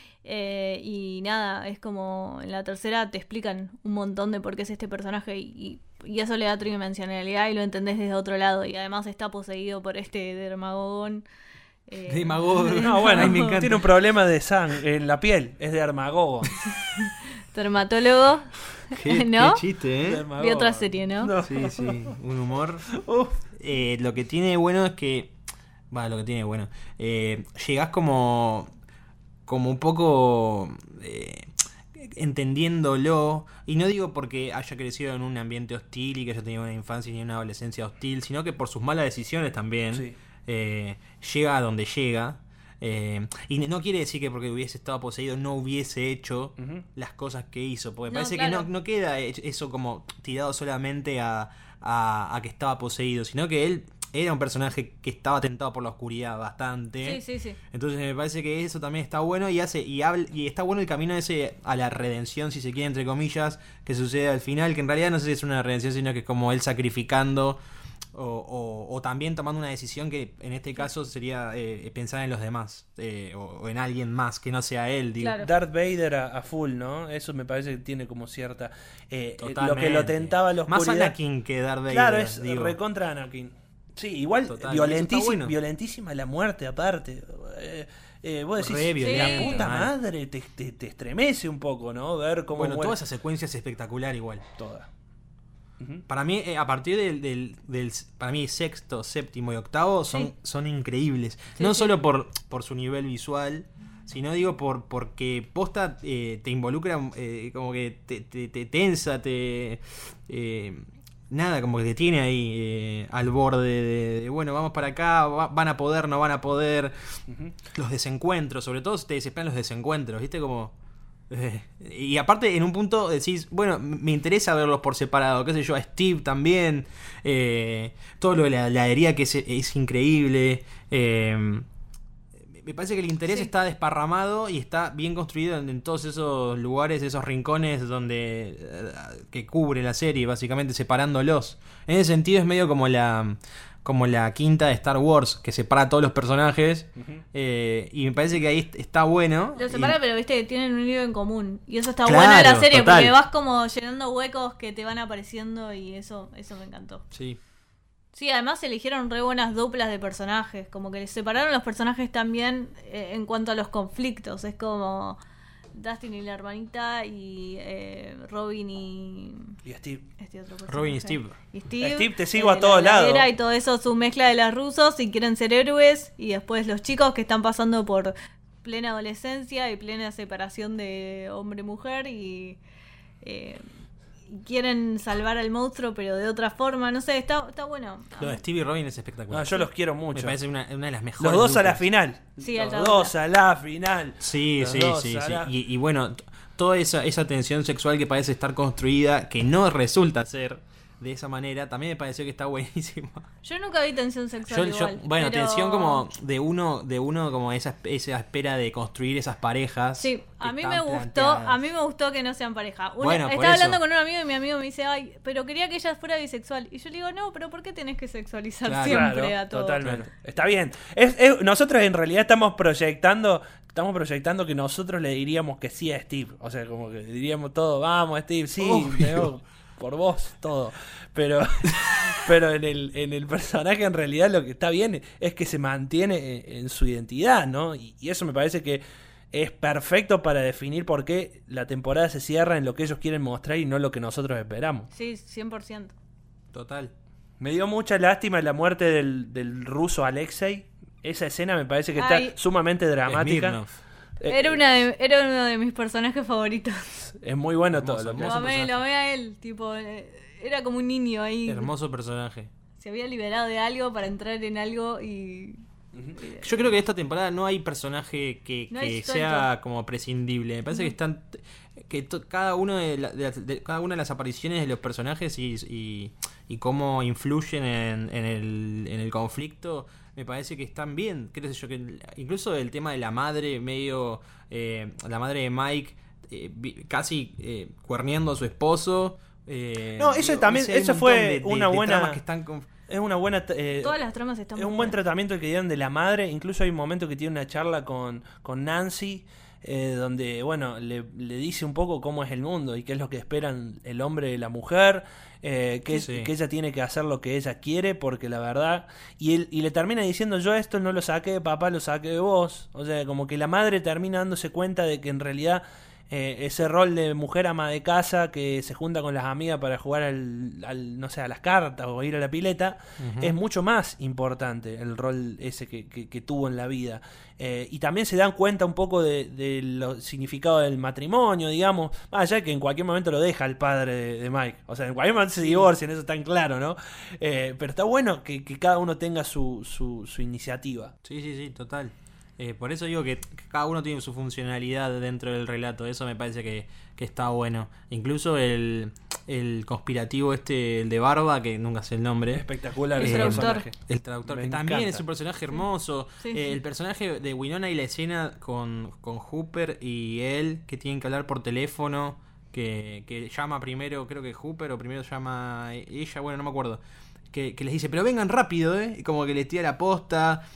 Y nada, es como en la tercera te explican un montón de por qué es este personaje y eso le da tridimensionalidad y lo entendés desde otro lado. Y además está poseído por este Dermagogón. No, bueno, me encanta. Tiene un problema de sangre en la piel, es de Armagogo. Dermatólogo. ¿No? Qué chiste, ¿eh? Vi otra serie, ¿no? Sí, un humor. Lo que tiene bueno es que... lo que tiene bueno. Llegás como un poco... entendiéndolo, y no digo porque haya crecido en un ambiente hostil y que haya tenido una infancia y una adolescencia hostil, sino que por sus malas decisiones también. Sí. Llega a donde llega, y no quiere decir que porque hubiese estado poseído no hubiese hecho las cosas que hizo, porque parece que no queda eso como tirado solamente a que estaba poseído, sino que él era un personaje que estaba tentado por la oscuridad bastante. Sí. Entonces me parece que eso también está bueno y está bueno el camino ese a la redención, si se quiere, entre comillas, que sucede al final, que en realidad no sé si es una redención, sino que es como él sacrificando o también tomando una decisión que en este caso sería pensar en los demás, o en alguien más que no sea él, digo. Claro. Darth Vader a full, ¿no? Eso me parece que tiene como cierta lo que lo tentaba la oscuridad. Más Anakin que Darth Vader. Claro, es recontra Anakin. Sí, igual violentísima la muerte aparte. Vos decís, la puta madre, te estremece un poco, ¿no? Ver cómo muere. Toda esa secuencia es espectacular igual. Toda. Para mí, a partir del para mí sexto, séptimo y octavo son increíbles. No solo por su nivel visual, sino digo porque posta te involucra, como que te tensa, nada, como que te tiene ahí al borde de bueno, vamos para acá, van a poder, no van a poder. Los desencuentros, sobre todo te desesperan los desencuentros, ¿viste? Como... y aparte en un punto decís, bueno, me interesa verlos por separado, qué sé yo, a Steve también, todo lo de la heladería que es increíble, me parece que el interés está desparramado y está bien construido en todos esos lugares, esos rincones donde que cubre la serie, básicamente separándolos. En ese sentido es medio como la quinta de Star Wars, que separa a todos los personajes, y me parece que ahí está bueno. Lo separa, pero viste que tienen un hilo en común, y eso está bueno de la serie, total. Porque vas como llenando huecos que te van apareciendo, y eso me encantó. Sí, además eligieron re buenas duplas de personajes, como que les separaron los personajes también en cuanto a los conflictos. Es como Dustin y la hermanita, y Robin y Steve. Este otro personaje. Robin y Steve. Steve, te sigo a todos lados. Y todo eso, su mezcla de las rusos y quieren ser héroes, y después los chicos que están pasando por plena adolescencia y plena separación de hombre-mujer y quieren salvar al monstruo pero de otra forma, no sé, está bueno. Lo de Steve y Robin es espectacular. Yo los quiero mucho. Me parece una de las mejores. Los dos a la final. Sí, los dos a la final. Sí. Y bueno, toda esa tensión sexual que parece estar construida, que no resulta ser de esa manera, también me pareció que está buenísimo. Yo nunca vi tensión sexual igual, bueno, pero... tensión como de uno como esa espera de construir esas parejas. Sí, a mí me gustó que no sean pareja. Bueno, estaba hablando con un amigo y mi amigo me dice, ay, pero quería que ella fuera bisexual. Y yo le digo, no, pero ¿por qué tenés que sexualizar siempre a todo? Totalmente. Está bien. Nosotros en realidad estamos proyectando estamos proyectando que nosotros le diríamos que sí a Steve. O sea, como que diríamos todo, vamos Steve, sí, por vos, todo. Pero en el personaje en realidad lo que está bien es que se mantiene en su identidad, ¿no? Y eso me parece que es perfecto para definir por qué la temporada se cierra en lo que ellos quieren mostrar y no lo que nosotros esperamos. Sí, 100%. Total. Me dio mucha lástima la muerte del ruso Alexei. Esa escena me parece que está sumamente dramática. Era uno de mis personajes favoritos. Es muy bueno todo. Lo amé a él. Tipo, era como un niño ahí. Hermoso personaje. Se había liberado de algo para entrar en algo y... Yo creo que esta temporada no hay personaje que sea como prescindible. Me parece que están cada una de las apariciones de los personajes y cómo influyen en el conflicto, me parece que están bien. Creo que incluso el tema de la madre medio la madre de Mike casi cuerneando a su esposo. No, eso también, eso fue una buena. Es una buena. Todas las tramas están. Es un buen tratamiento el que dieron de la madre. Incluso hay un momento que tiene una charla con Nancy, donde, bueno, le dice un poco cómo es el mundo y qué es lo que esperan el hombre y la mujer. Que ella tiene que hacer lo que ella quiere, porque la verdad. Y le termina diciendo: yo esto no lo saqué de papá, lo saqué de vos. O sea, como que la madre termina dándose cuenta de que en realidad. Ese rol de mujer ama de casa que se junta con las amigas para jugar no sé, a las cartas o ir a la pileta, es mucho más importante el rol ese que tuvo en la vida. Y también se dan cuenta un poco de lo significado del matrimonio, digamos, más allá de que en cualquier momento lo deja el padre de Mike. O sea, en cualquier momento se divorcian, eso está en claro, ¿no? Pero está bueno que cada uno tenga su iniciativa. Sí, total. Por eso digo que cada uno tiene su funcionalidad dentro del relato. Eso me parece que está bueno. Incluso el conspirativo el de barba, que nunca sé el nombre. Espectacular el traductor. El traductor, que también es un personaje hermoso. Sí. El personaje de Winona y la escena con Hooper y él, que tienen que hablar por teléfono, que llama primero, creo que Hooper, o primero llama ella, bueno, no me acuerdo. Que les dice, pero vengan rápido, como que les tira la posta,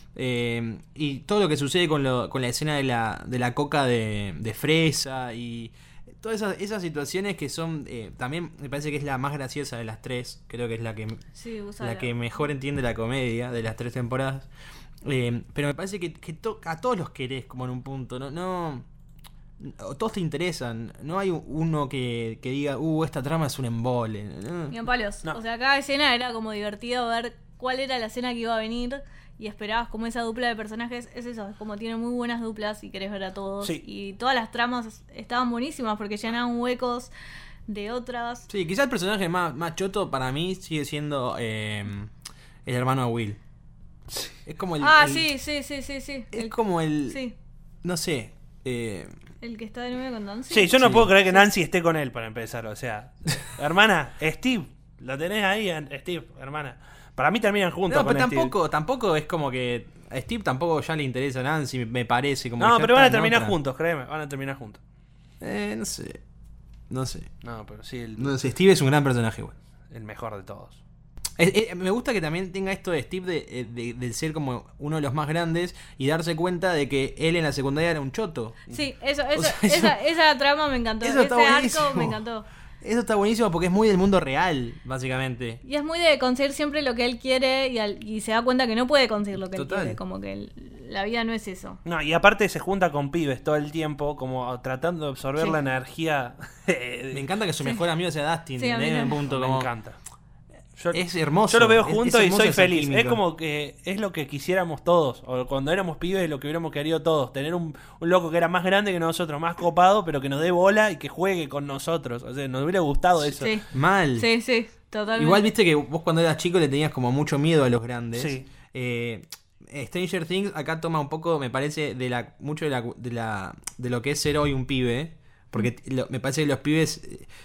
y todo lo que sucede con la escena de la coca de fresa y todas esas situaciones que son también me parece que es la más graciosa de las tres. Creo que es la que mejor entiende la comedia de las tres temporadas, pero me parece que a todos los querés como en un punto, no todos te interesan. No hay uno que diga, esta trama es un embole. Ni en palos. No. O sea, cada escena era como divertido ver cuál era la escena que iba a venir y esperabas como esa dupla de personajes. Es eso, es como tiene muy buenas duplas y querés ver a todos. Sí. Y todas las tramas estaban buenísimas porque llenaban huecos de otras. Sí, quizás el personaje más choto para mí sigue siendo el hermano de Will. Es como el... sí. Es como el... Sí. No sé... El que está de nuevo con Nancy. Sí, yo no puedo creer que Nancy esté con él para empezar. O sea, hermana, Steve, lo tenés ahí, Steve, hermana. Para mí terminan juntos. No, pero tampoco es como que a Steve tampoco ya le interesa a Nancy, me parece. Como no, pero van a terminar juntos, créeme, van a terminar juntos. No sé. No, pero sí. No sé, Steve es un gran personaje, güey. El mejor de todos. Me gusta que también tenga esto de Steve de ser como uno de los más grandes y darse cuenta de que él en la secundaria era un choto. Sí, esa trama me encantó. Ese arco me encantó. Eso está buenísimo porque es muy del mundo real, básicamente. Y es muy de conseguir siempre lo que él quiere y se da cuenta que no puede conseguir lo que él quiere. Como que la vida no es eso. No, y aparte se junta con pibes todo el tiempo, como tratando de absorber la energía. Me encanta que su mejor amigo sea Dustin. Me encanta. Es hermoso. Yo lo veo juntos y soy feliz. Es como que es lo que quisiéramos todos. O cuando éramos pibes, lo que hubiéramos querido todos. Tener un loco que era más grande que nosotros, más copado, pero que nos dé bola y que juegue con nosotros. O sea, nos hubiera gustado eso. Sí. Mal. Sí, totalmente. Igual viste que vos cuando eras chico le tenías como mucho miedo a los grandes. Sí. Stranger Things acá toma un poco, me parece, mucho de lo que es ser hoy un pibe. Porque me parece que los pibes...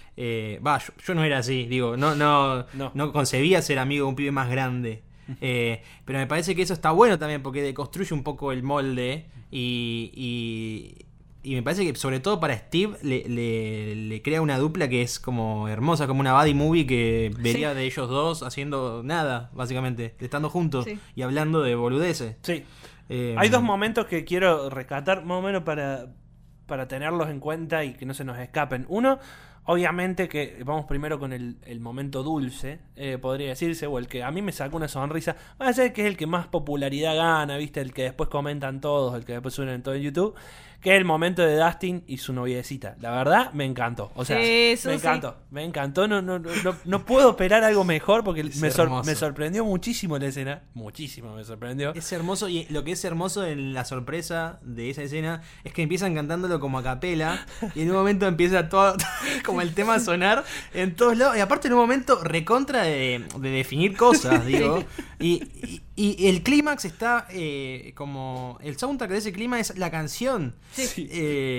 yo no era así, digo, no concebía ser amigo de un pibe más grande. Pero me parece que eso está bueno también, porque deconstruye un poco el molde y me parece que sobre todo para Steve le crea una dupla que es como hermosa, como una buddy movie que vería de ellos dos haciendo nada, básicamente, estando juntos y hablando de boludeces. Sí. Hay dos momentos que quiero rescatar más o menos para tenerlos en cuenta y que no se nos escapen. Uno, obviamente que vamos primero con el momento dulce, podría decirse, o el que a mí me sacó una sonrisa, más allá de que es el que más popularidad gana, ¿viste? El que después comentan todos, el que después suben en todo en YouTube, que es el momento de Dustin y su noviecita. La verdad, me encantó. O sea, me encantó. No puedo esperar algo mejor porque me sorprendió muchísimo la escena. Muchísimo me sorprendió. Es hermoso, y lo que es hermoso en la sorpresa de esa escena es que empiezan cantándolo como a capela y en un momento empieza todo como el tema a sonar en todos lados. Y aparte en un momento recontra de definir cosas, digo. Y el clímax está como... El soundtrack de ese clima es la canción. Sí.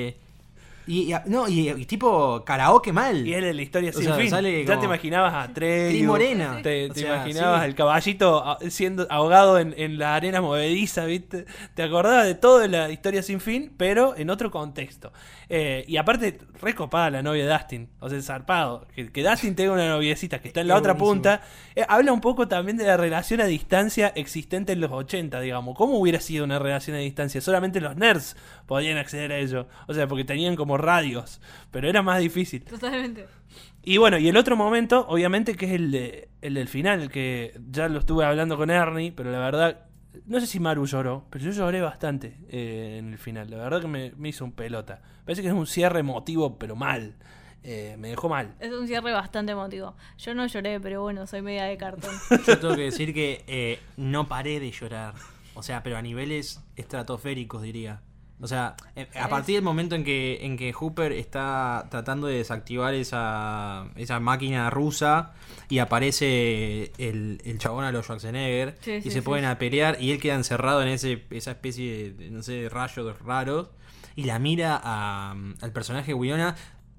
Y tipo karaoke mal. Y él en la historia sin fin. Ya te imaginabas a Trey Morena. Te imaginabas el caballito siendo ahogado en la arena movediza, ¿viste? Te acordabas de todo de la historia sin fin, pero en otro contexto. Y aparte, recopada la novia de Dustin. O sea, zarpado. Que Dustin tenga una noviecita que está en la otra punta. Habla un poco también de la relación a distancia existente en los 80, digamos. ¿Cómo hubiera sido una relación a distancia? Solamente los nerds podían acceder a ello. O sea, porque tenían como radios. Pero era más difícil. Totalmente. Y bueno, y el otro momento, obviamente, que es el del final, el que ya lo estuve hablando con Ernie, pero la verdad, no sé si Maru lloró, pero yo lloré bastante en el final. La verdad que me hizo un pelota. Parece que es un cierre emotivo, pero mal. Me dejó mal. Es un cierre bastante emotivo. Yo no lloré, pero bueno, soy media de cartón. Yo tengo que decir que no paré de llorar. O sea, pero a niveles estratosféricos, diría. O sea, a partir del momento en que Hooper está tratando de desactivar esa máquina rusa y aparece el chabón a los Schwarzenegger y se ponen a pelear y él queda encerrado en esa especie de, no sé, de rayos raros y la mira al personaje de Winona.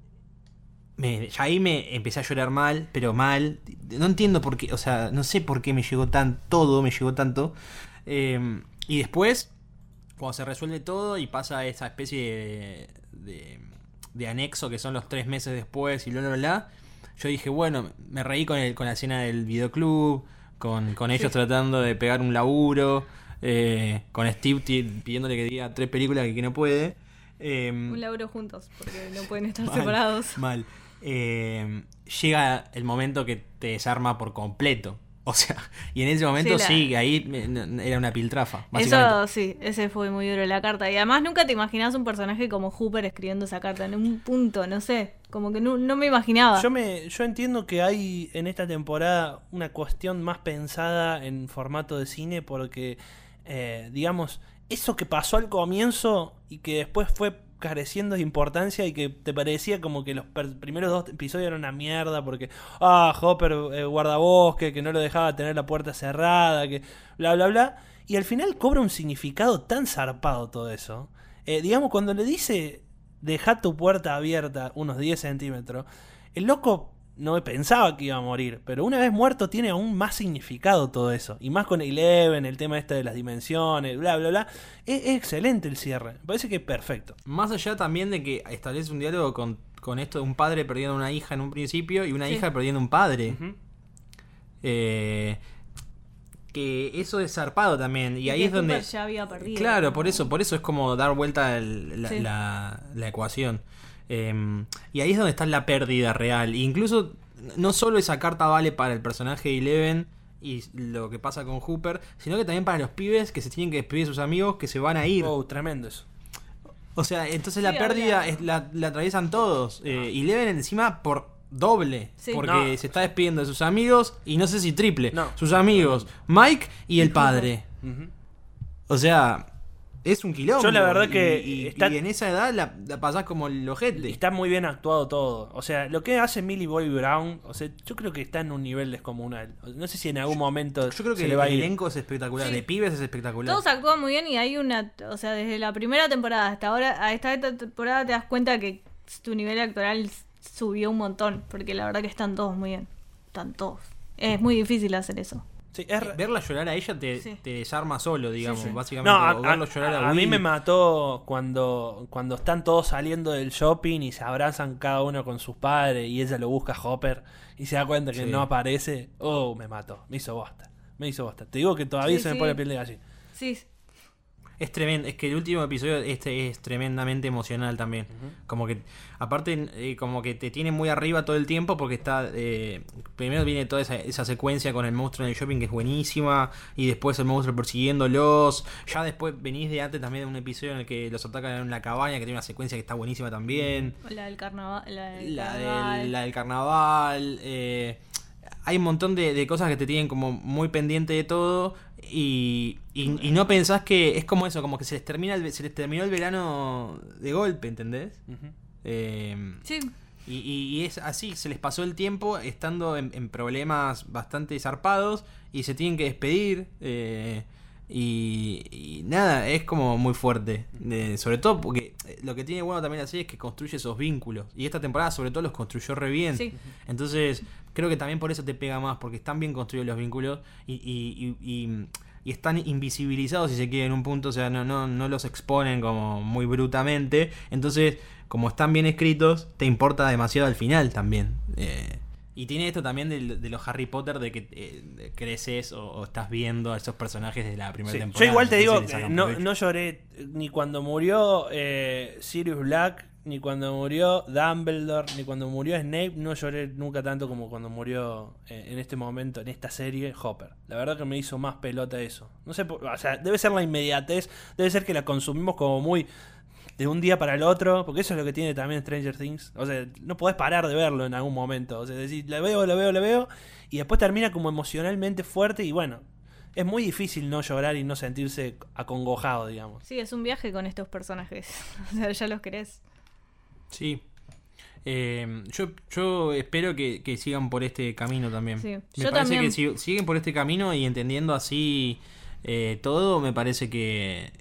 Ya ahí me empecé a llorar mal, pero mal. No entiendo por qué, o sea, no sé por qué me llegó tanto. Y después, cuando se resuelve todo y pasa esa especie de anexo que son los 3 meses después y bla, yo dije, bueno, me reí con la escena del videoclub, con ellos tratando de pegar un laburo, con Steve pidiéndole que diga 3 películas que no puede. Un laburo juntos, porque no pueden estar separados. Mal. Llega el momento que te desarma por completo. O sea, y en ese momento ahí era una piltrafa, básicamente. Eso sí, ese fue muy duro la carta. Y además nunca te imaginás un personaje como Hooper escribiendo esa carta en un punto, no sé, como que no me imaginaba. Yo entiendo que hay en esta temporada una cuestión más pensada en formato de cine porque, digamos, eso que pasó al comienzo y que después fue careciendo de importancia y que te parecía como que los primeros 2 episodios eran una mierda porque Hopper guardabosque, que no lo dejaba tener la puerta cerrada, que bla bla bla, y al final cobra un significado tan zarpado todo eso. Digamos, cuando le dice deja tu puerta abierta unos 10 centímetros, el loco no pensaba que iba a morir, pero una vez muerto tiene aún más significado todo eso. Y más con Eleven, el tema de las dimensiones, bla, bla, bla. Es excelente el cierre. Me parece que es perfecto. Más allá también de que establece un diálogo con esto de un padre perdiendo una hija en un principio y una hija perdiendo un padre. Uh-huh. Que eso es zarpado también. Y ahí es donde... ya había perdido. Claro, por eso es como dar vuelta la ecuación. Y ahí es donde está la pérdida real. E incluso no solo esa carta vale para el personaje de Eleven y lo que pasa con Hooper, sino que también para los pibes que se tienen que despedir de sus amigos que se van a ir. Tremendo eso. O sea, entonces la pérdida la atraviesan todos. Y Eleven encima por doble. Porque se está despidiendo de sus amigos y no sé si triple. Sus amigos, Mike y el padre. Uh-huh. O sea... Es un quilombo. Yo la verdad y en esa edad la pasás como el ojete. Está muy bien actuado todo. O sea, lo que hace Millie Bobby Brown, o sea, yo creo que está en un nivel descomunal. No sé si en algún momento yo creo que el elenco es espectacular, de pibes es espectacular. Todos actúan muy bien y hay o sea, desde la primera temporada hasta ahora, a esta temporada te das cuenta que tu nivel actoral subió un montón, porque la verdad que están todos muy bien. Están todos. Es muy difícil hacer eso. Sí, verla llorar a ella te desarma solo, digamos, sí. básicamente. No, verlo llorar a mí Will. me mató cuando están todos saliendo del shopping y se abrazan cada uno con sus padres y ella lo busca a Hopper y se da cuenta que no aparece. Oh, me mató, me hizo bosta. Te digo que todavía se me pone la piel de gallina. Sí. Es tremendo, es que el último episodio es tremendamente emocional también. Como que, aparte, como que te tiene muy arriba todo el tiempo porque está... primero viene toda esa secuencia con el monstruo en el shopping que es buenísima, y después el monstruo persiguiéndolos. Ya después venís de antes también de un episodio en el que los atacan en una cabaña que tiene una secuencia que está buenísima también. La del carnaval. La del carnaval. Hay un montón de cosas que te tienen como muy pendiente de todo y no pensás que es como eso, como que se les terminó el verano de golpe, ¿entendés? Sí. Y es así, se les pasó el tiempo estando en problemas bastante zarpados y se tienen que despedir. Y nada, es como muy fuerte. Sobre todo porque lo que tiene bueno también así es que construye esos vínculos. Y esta temporada sobre todo los construyó re bien. Sí. Entonces creo que también por eso te pega más, porque están bien construidos los vínculos y están invisibilizados si se quiere en un punto. O sea, no los exponen como muy brutamente. Entonces, como están bien escritos, te importa demasiado al final también. Y tiene esto también de los Harry Potter, de que creces o estás viendo a esos personajes de la primera temporada. Yo igual te digo que no lloré ni cuando murió Sirius Black, ni cuando murió Dumbledore, ni cuando murió Snape. No lloré nunca tanto como cuando murió en este momento, en esta serie, Hopper. La verdad que me hizo más pelota eso. No sé, o sea, debe ser la inmediatez, debe ser que la consumimos como muy... de un día para el otro, porque eso es lo que tiene también Stranger Things. O sea, no podés parar de verlo en algún momento. O sea, decís, la veo, y después termina como emocionalmente fuerte y bueno, es muy difícil no llorar y no sentirse acongojado, digamos. Sí, es un viaje con estos personajes. O sea, ya los querés. Sí. Yo espero que sigan por este camino también. Sí. Me Yo parece también. que si siguen por este camino y entendiendo así todo, me parece que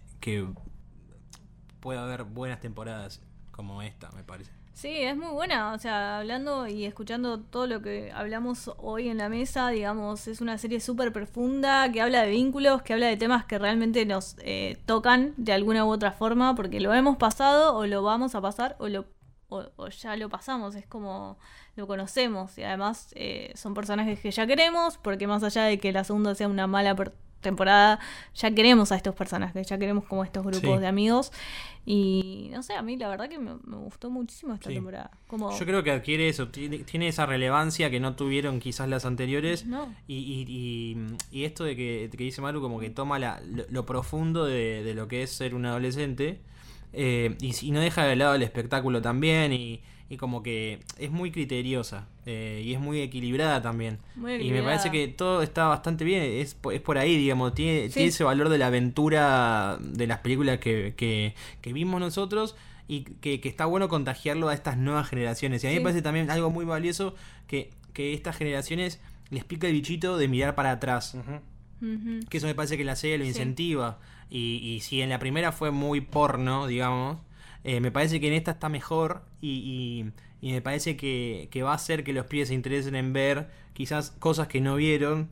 puede haber buenas temporadas como esta, me parece. Sí, es muy buena. O sea, hablando y escuchando todo lo que hablamos hoy en la mesa, digamos, es una serie súper profunda que habla de vínculos, que habla de temas que realmente nos tocan de alguna u otra forma, porque lo hemos pasado o lo vamos a pasar o ya lo pasamos. Es como lo conocemos y además son personajes que ya queremos, porque más allá de que la segunda sea una mala temporada, ya queremos a estos personajes, ya queremos como estos grupos de amigos. Y no sé, a mí la verdad que me gustó muchísimo esta temporada. Como... Yo creo que adquiere eso, tiene esa relevancia que no tuvieron quizás las anteriores. No. Y esto de que dice Maru, como que toma lo profundo de lo que es ser un adolescente, y no deja de lado el espectáculo también, y como que es muy criteriosa, y es muy equilibrada también. Y me parece que todo está bastante bien, es por ahí, digamos, tiene ese valor de la aventura de las películas que vimos nosotros, y que está bueno contagiarlo a estas nuevas generaciones. Y a mí me parece también algo muy valioso que estas generaciones les pica el bichito de mirar para atrás. Que eso me parece que la serie lo incentiva. Y si en la primera fue muy porno, digamos, me parece que en esta está mejor, y me parece que va a hacer que los pibes se interesen en ver quizás cosas que no vieron,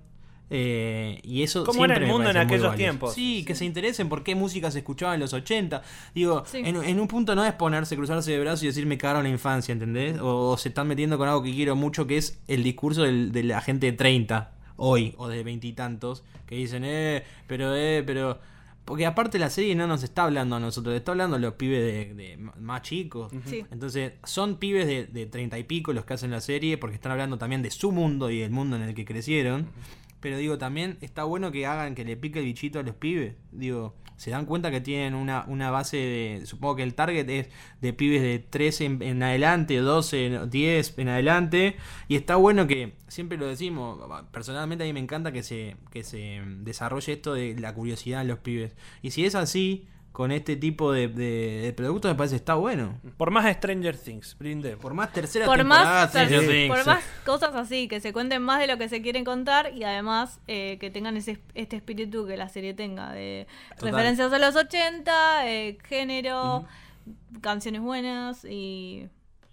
y eso ¿cómo era el mundo en aquellos tiempos? Sí, que se interesen por qué música se escuchaba en los 80. Digo, en un punto no es ponerse, cruzarse de brazos y decir me cagaron la infancia, ¿entendés? O se están metiendo con algo que quiero mucho, que es el discurso de la gente de 30 hoy, o de 20 y tantos, que dicen, pero... Porque aparte la serie no nos está hablando a nosotros, está hablando a los pibes de más chicos. Entonces son pibes de 30 y pico los que hacen la serie, porque están hablando también de su mundo y del mundo en el que crecieron. Pero digo, también está bueno que hagan que le pique el bichito a los pibes. Digo, se dan cuenta que tienen una base de... Supongo que el target es de pibes de 13 en adelante, 12, 10 en adelante. Y está bueno que, siempre lo decimos, personalmente a mí me encanta que se desarrolle esto de la curiosidad en los pibes. Y si es así, con este tipo de productos, me parece que está bueno. Por más Stranger Things, brinde. Por más tercera temporada Stranger Things. Por más cosas así, que se cuenten más de lo que se quieren contar, y además que tengan este espíritu que la serie tenga, de referencias a los 80, género, canciones buenas y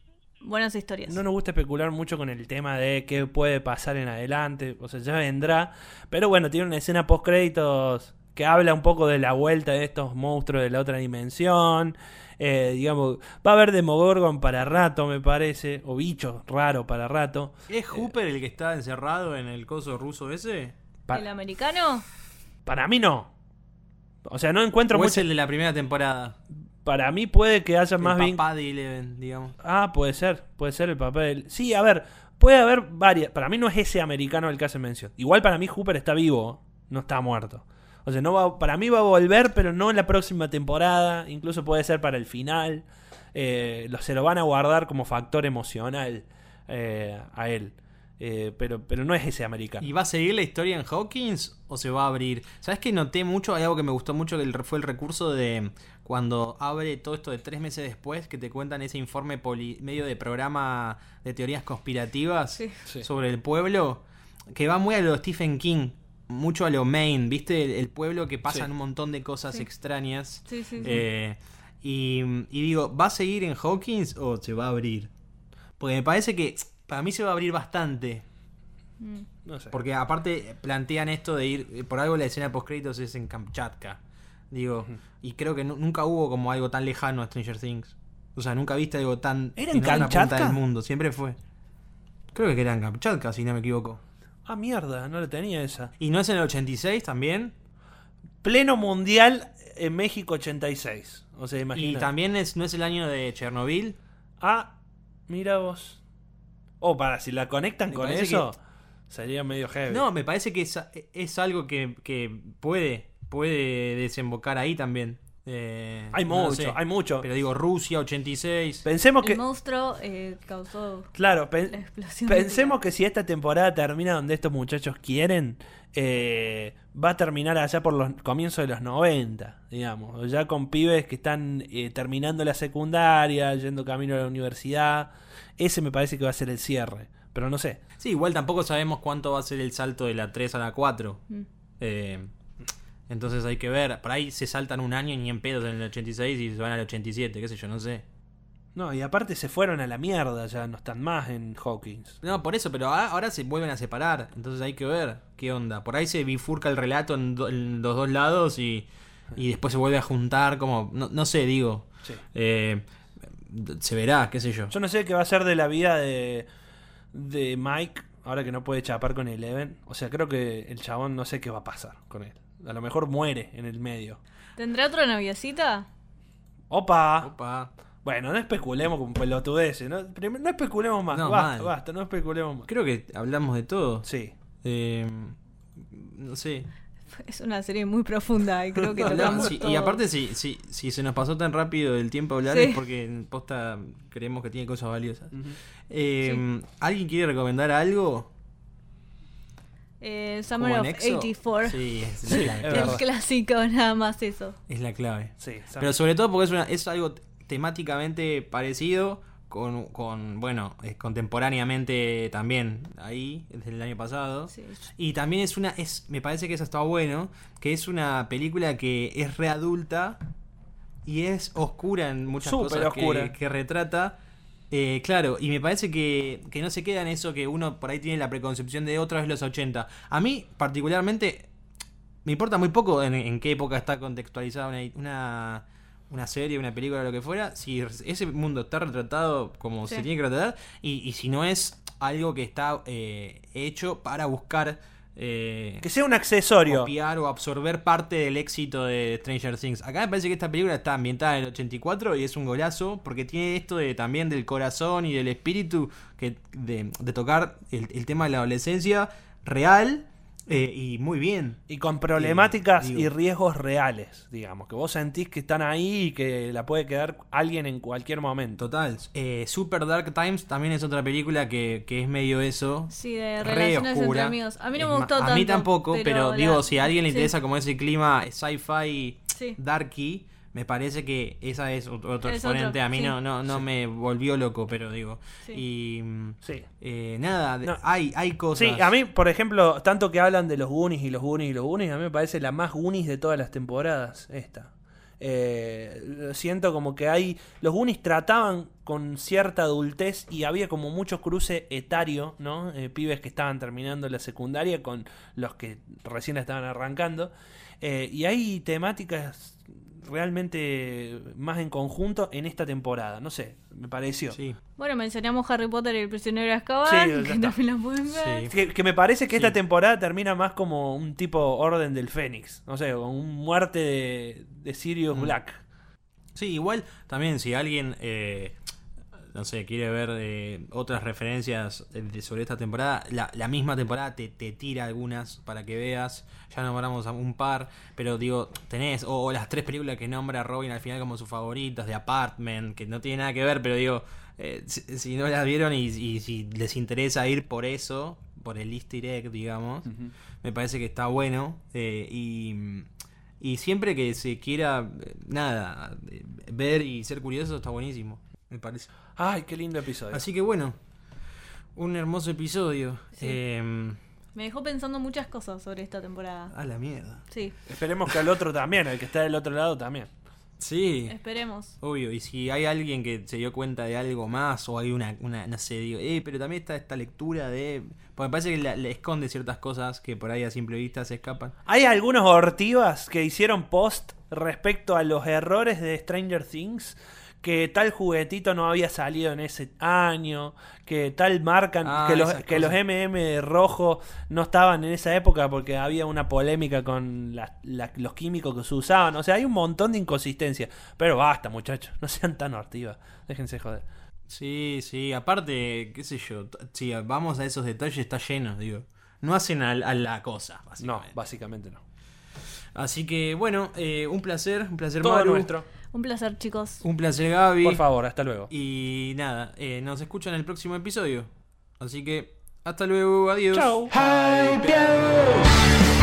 buenas historias. No nos gusta especular mucho con el tema de qué puede pasar en adelante, o sea, ya vendrá. Pero bueno, tiene una escena post créditos que habla un poco de la vuelta de estos monstruos de la otra dimensión. Digamos, va a haber Demogorgon para rato, me parece, o bicho raro para rato. ¿Es Hooper el que está encerrado en el coso ruso ese? ¿El americano? Para mí no. O sea, no encuentro ¿O mucho. es el de la primera temporada? Para mí puede que haya más bien. El papá de Eleven, digamos. Ah, puede ser el papá del. Sí, a ver, puede haber varias. Para mí no es ese americano el que hace mención. Igual para mí Hooper está vivo, no está muerto. O sea, no va, para mí va a volver, pero no en la próxima temporada. Incluso puede ser para el final. Se lo van a guardar como factor emocional a él. Pero no es ese americano. ¿Y va a seguir la historia en Hawkins o se va a abrir? ¿Sabes qué noté mucho? Hay algo que me gustó mucho, que fue el recurso de cuando abre todo esto de 3 meses después, que te cuentan ese informe medio de programa de teorías conspirativas sobre el pueblo, que va muy a lo Stephen King, mucho a lo Maine, ¿viste? El pueblo que pasan un montón de cosas extrañas. Y digo, ¿va a seguir en Hawkins o se va a abrir? Porque me parece que para mí se va a abrir bastante. No sé. Porque aparte plantean esto de ir, por algo la escena post créditos es en Kamchatka. Digo, y creo que nunca hubo como algo tan lejano a Stranger Things. O sea, nunca viste algo tan ¿Era en Kamchatka? del mundo, siempre fue. Creo que era en Kamchatka, si no me equivoco. Ah, mierda, no la tenía esa. ¿Y no es en el 86 también? Pleno mundial en México 86. O sea, imagínate. ¿Y también no es el año de Chernobyl? Ah, mira vos. Si la conectan con eso, sería medio heavy. No, me parece que es algo que puede desembocar ahí también. Hay mucho. Pero digo, Rusia, 86. Pensemos que el monstruo causó claro, la explosión. pensemos que si esta temporada termina donde estos muchachos quieren, va a terminar allá por los comienzos de los 90, digamos. Ya con pibes que están terminando la secundaria, yendo camino a la universidad. Ese me parece que va a ser el cierre, pero no sé. Sí, igual tampoco sabemos cuánto va a ser el salto de la 3 a la 4. Entonces hay que ver. Por ahí se saltan un año ni en pedos en el 86 y se van al 87, qué sé yo, no sé. No, y aparte se fueron a la mierda, ya no están más en Hawkins. No, por eso, pero ahora se vuelven a separar. Entonces hay que ver qué onda. Por ahí se bifurca el relato en los dos lados y después se vuelve a juntar como... No sé, digo. Sí. Se verá, qué sé yo. Yo no sé qué va a ser de la vida de Mike ahora que no puede chapar con Eleven. O sea, creo que el chabón no sé qué va a pasar con él. A lo mejor muere en el medio. ¿Tendrá otra noviecita? Opa. Bueno, no especulemos con pelotudeces. No especulemos más. No, basta, no especulemos más. Creo que hablamos de todo. Sí. No sé. Es una serie muy profunda y creo que tocamos todo. Y aparte, si se nos pasó tan rápido el tiempo a hablar es porque en posta creemos que tiene cosas valiosas. ¿Alguien quiere recomendar algo? Summer of 84. Sí, el clásico, nada más eso. Es la clave. Sí, pero sobre todo porque es algo temáticamente parecido con contemporáneamente también ahí desde el año pasado. Y también me parece que eso está bueno, que es una película que es readulta y es oscura en muchas cosas que retrata. Claro, y me parece que no se queda en eso que uno por ahí tiene la preconcepción de otra vez los 80. A mí, particularmente, me importa muy poco en qué época está contextualizada una serie, una película, lo que fuera. Si ese mundo está retratado como se tiene que retratar, y si no es algo que está hecho para buscar... que sea un accesorio, copiar o absorber parte del éxito de Stranger Things. Acá me parece que esta película está ambientada en el 84 y es un golazo porque tiene esto también del corazón y del espíritu de tocar el tema de la adolescencia real y muy bien. Y con problemáticas y riesgos reales, digamos, que vos sentís que están ahí y que la puede quedar alguien en cualquier momento. Total. Super Dark Times también es otra película que es medio eso. Sí, de relaciones entre amigos. A mí no me gustó tanto. A mí tampoco, pero digo, si a alguien le interesa como ese clima sci-fi darky, me parece que esa es otro exponente. A mí no me volvió loco, pero digo. Y nada, hay cosas. Sí, a mí, por ejemplo, tanto que hablan de los Goonies y los Goonies y los Goonies, a mí me parece la más Goonies de todas las temporadas esta. Siento como que los Goonies trataban con cierta adultez y había como mucho cruce etario, ¿no? Pibes que estaban terminando la secundaria con los que recién estaban arrancando. Y hay temáticas realmente más en conjunto en esta temporada. No sé, me pareció. Sí. Bueno, mencionamos Harry Potter y el prisionero de Azkaban, Sí, que también la pueden ver. Sí. Que me parece que Sí. esta temporada termina más como un tipo Orden del Fénix. No sé, con un muerte de Sirius Black. Sí, igual también si alguien, no sé, quiere ver otras referencias sobre esta temporada, la misma temporada te tira algunas para que veas. Ya nombramos un par, pero digo, tenés, o las 3 películas que nombra Robin al final como sus favoritas, de Apartment, que no tiene nada que ver, pero digo, si no las vieron y si les interesa ir por eso, por el easter egg, digamos, me parece que está bueno. Y siempre que se quiera, ver y ser curioso, está buenísimo, me parece. Ay, qué lindo episodio. Así que bueno, un hermoso episodio. Sí. Me dejó pensando muchas cosas sobre esta temporada. A la mierda. Sí, Esperemos que al otro también, el que está del otro lado también. Sí, esperemos. obvio. Y si hay alguien que se dio cuenta de algo más, o hay una no sé, digo, pero también está esta lectura de... Porque me parece que le esconde ciertas cosas que por ahí a simple vista se escapan. Hay algunos ortivas que hicieron post respecto a los errores de Stranger Things, que tal juguetito no había salido en ese año, que tal marca, que los M&M rojo no estaban en esa época porque había una polémica con los químicos que se usaban. O sea, hay un montón de inconsistencia. Pero basta, muchachos, no sean tan ortivas, déjense joder. Sí, aparte, qué sé yo, si vamos a esos detalles está lleno, digo. No hacen a la cosa, No, básicamente. básicamente no. Así que bueno, un placer Todo Maru, nuestro. Un placer, chicos. un placer Gaby. Por favor, hasta luego. Y nada, nos escuchan en el próximo episodio. Así que hasta luego, adiós. Chau. Hype you.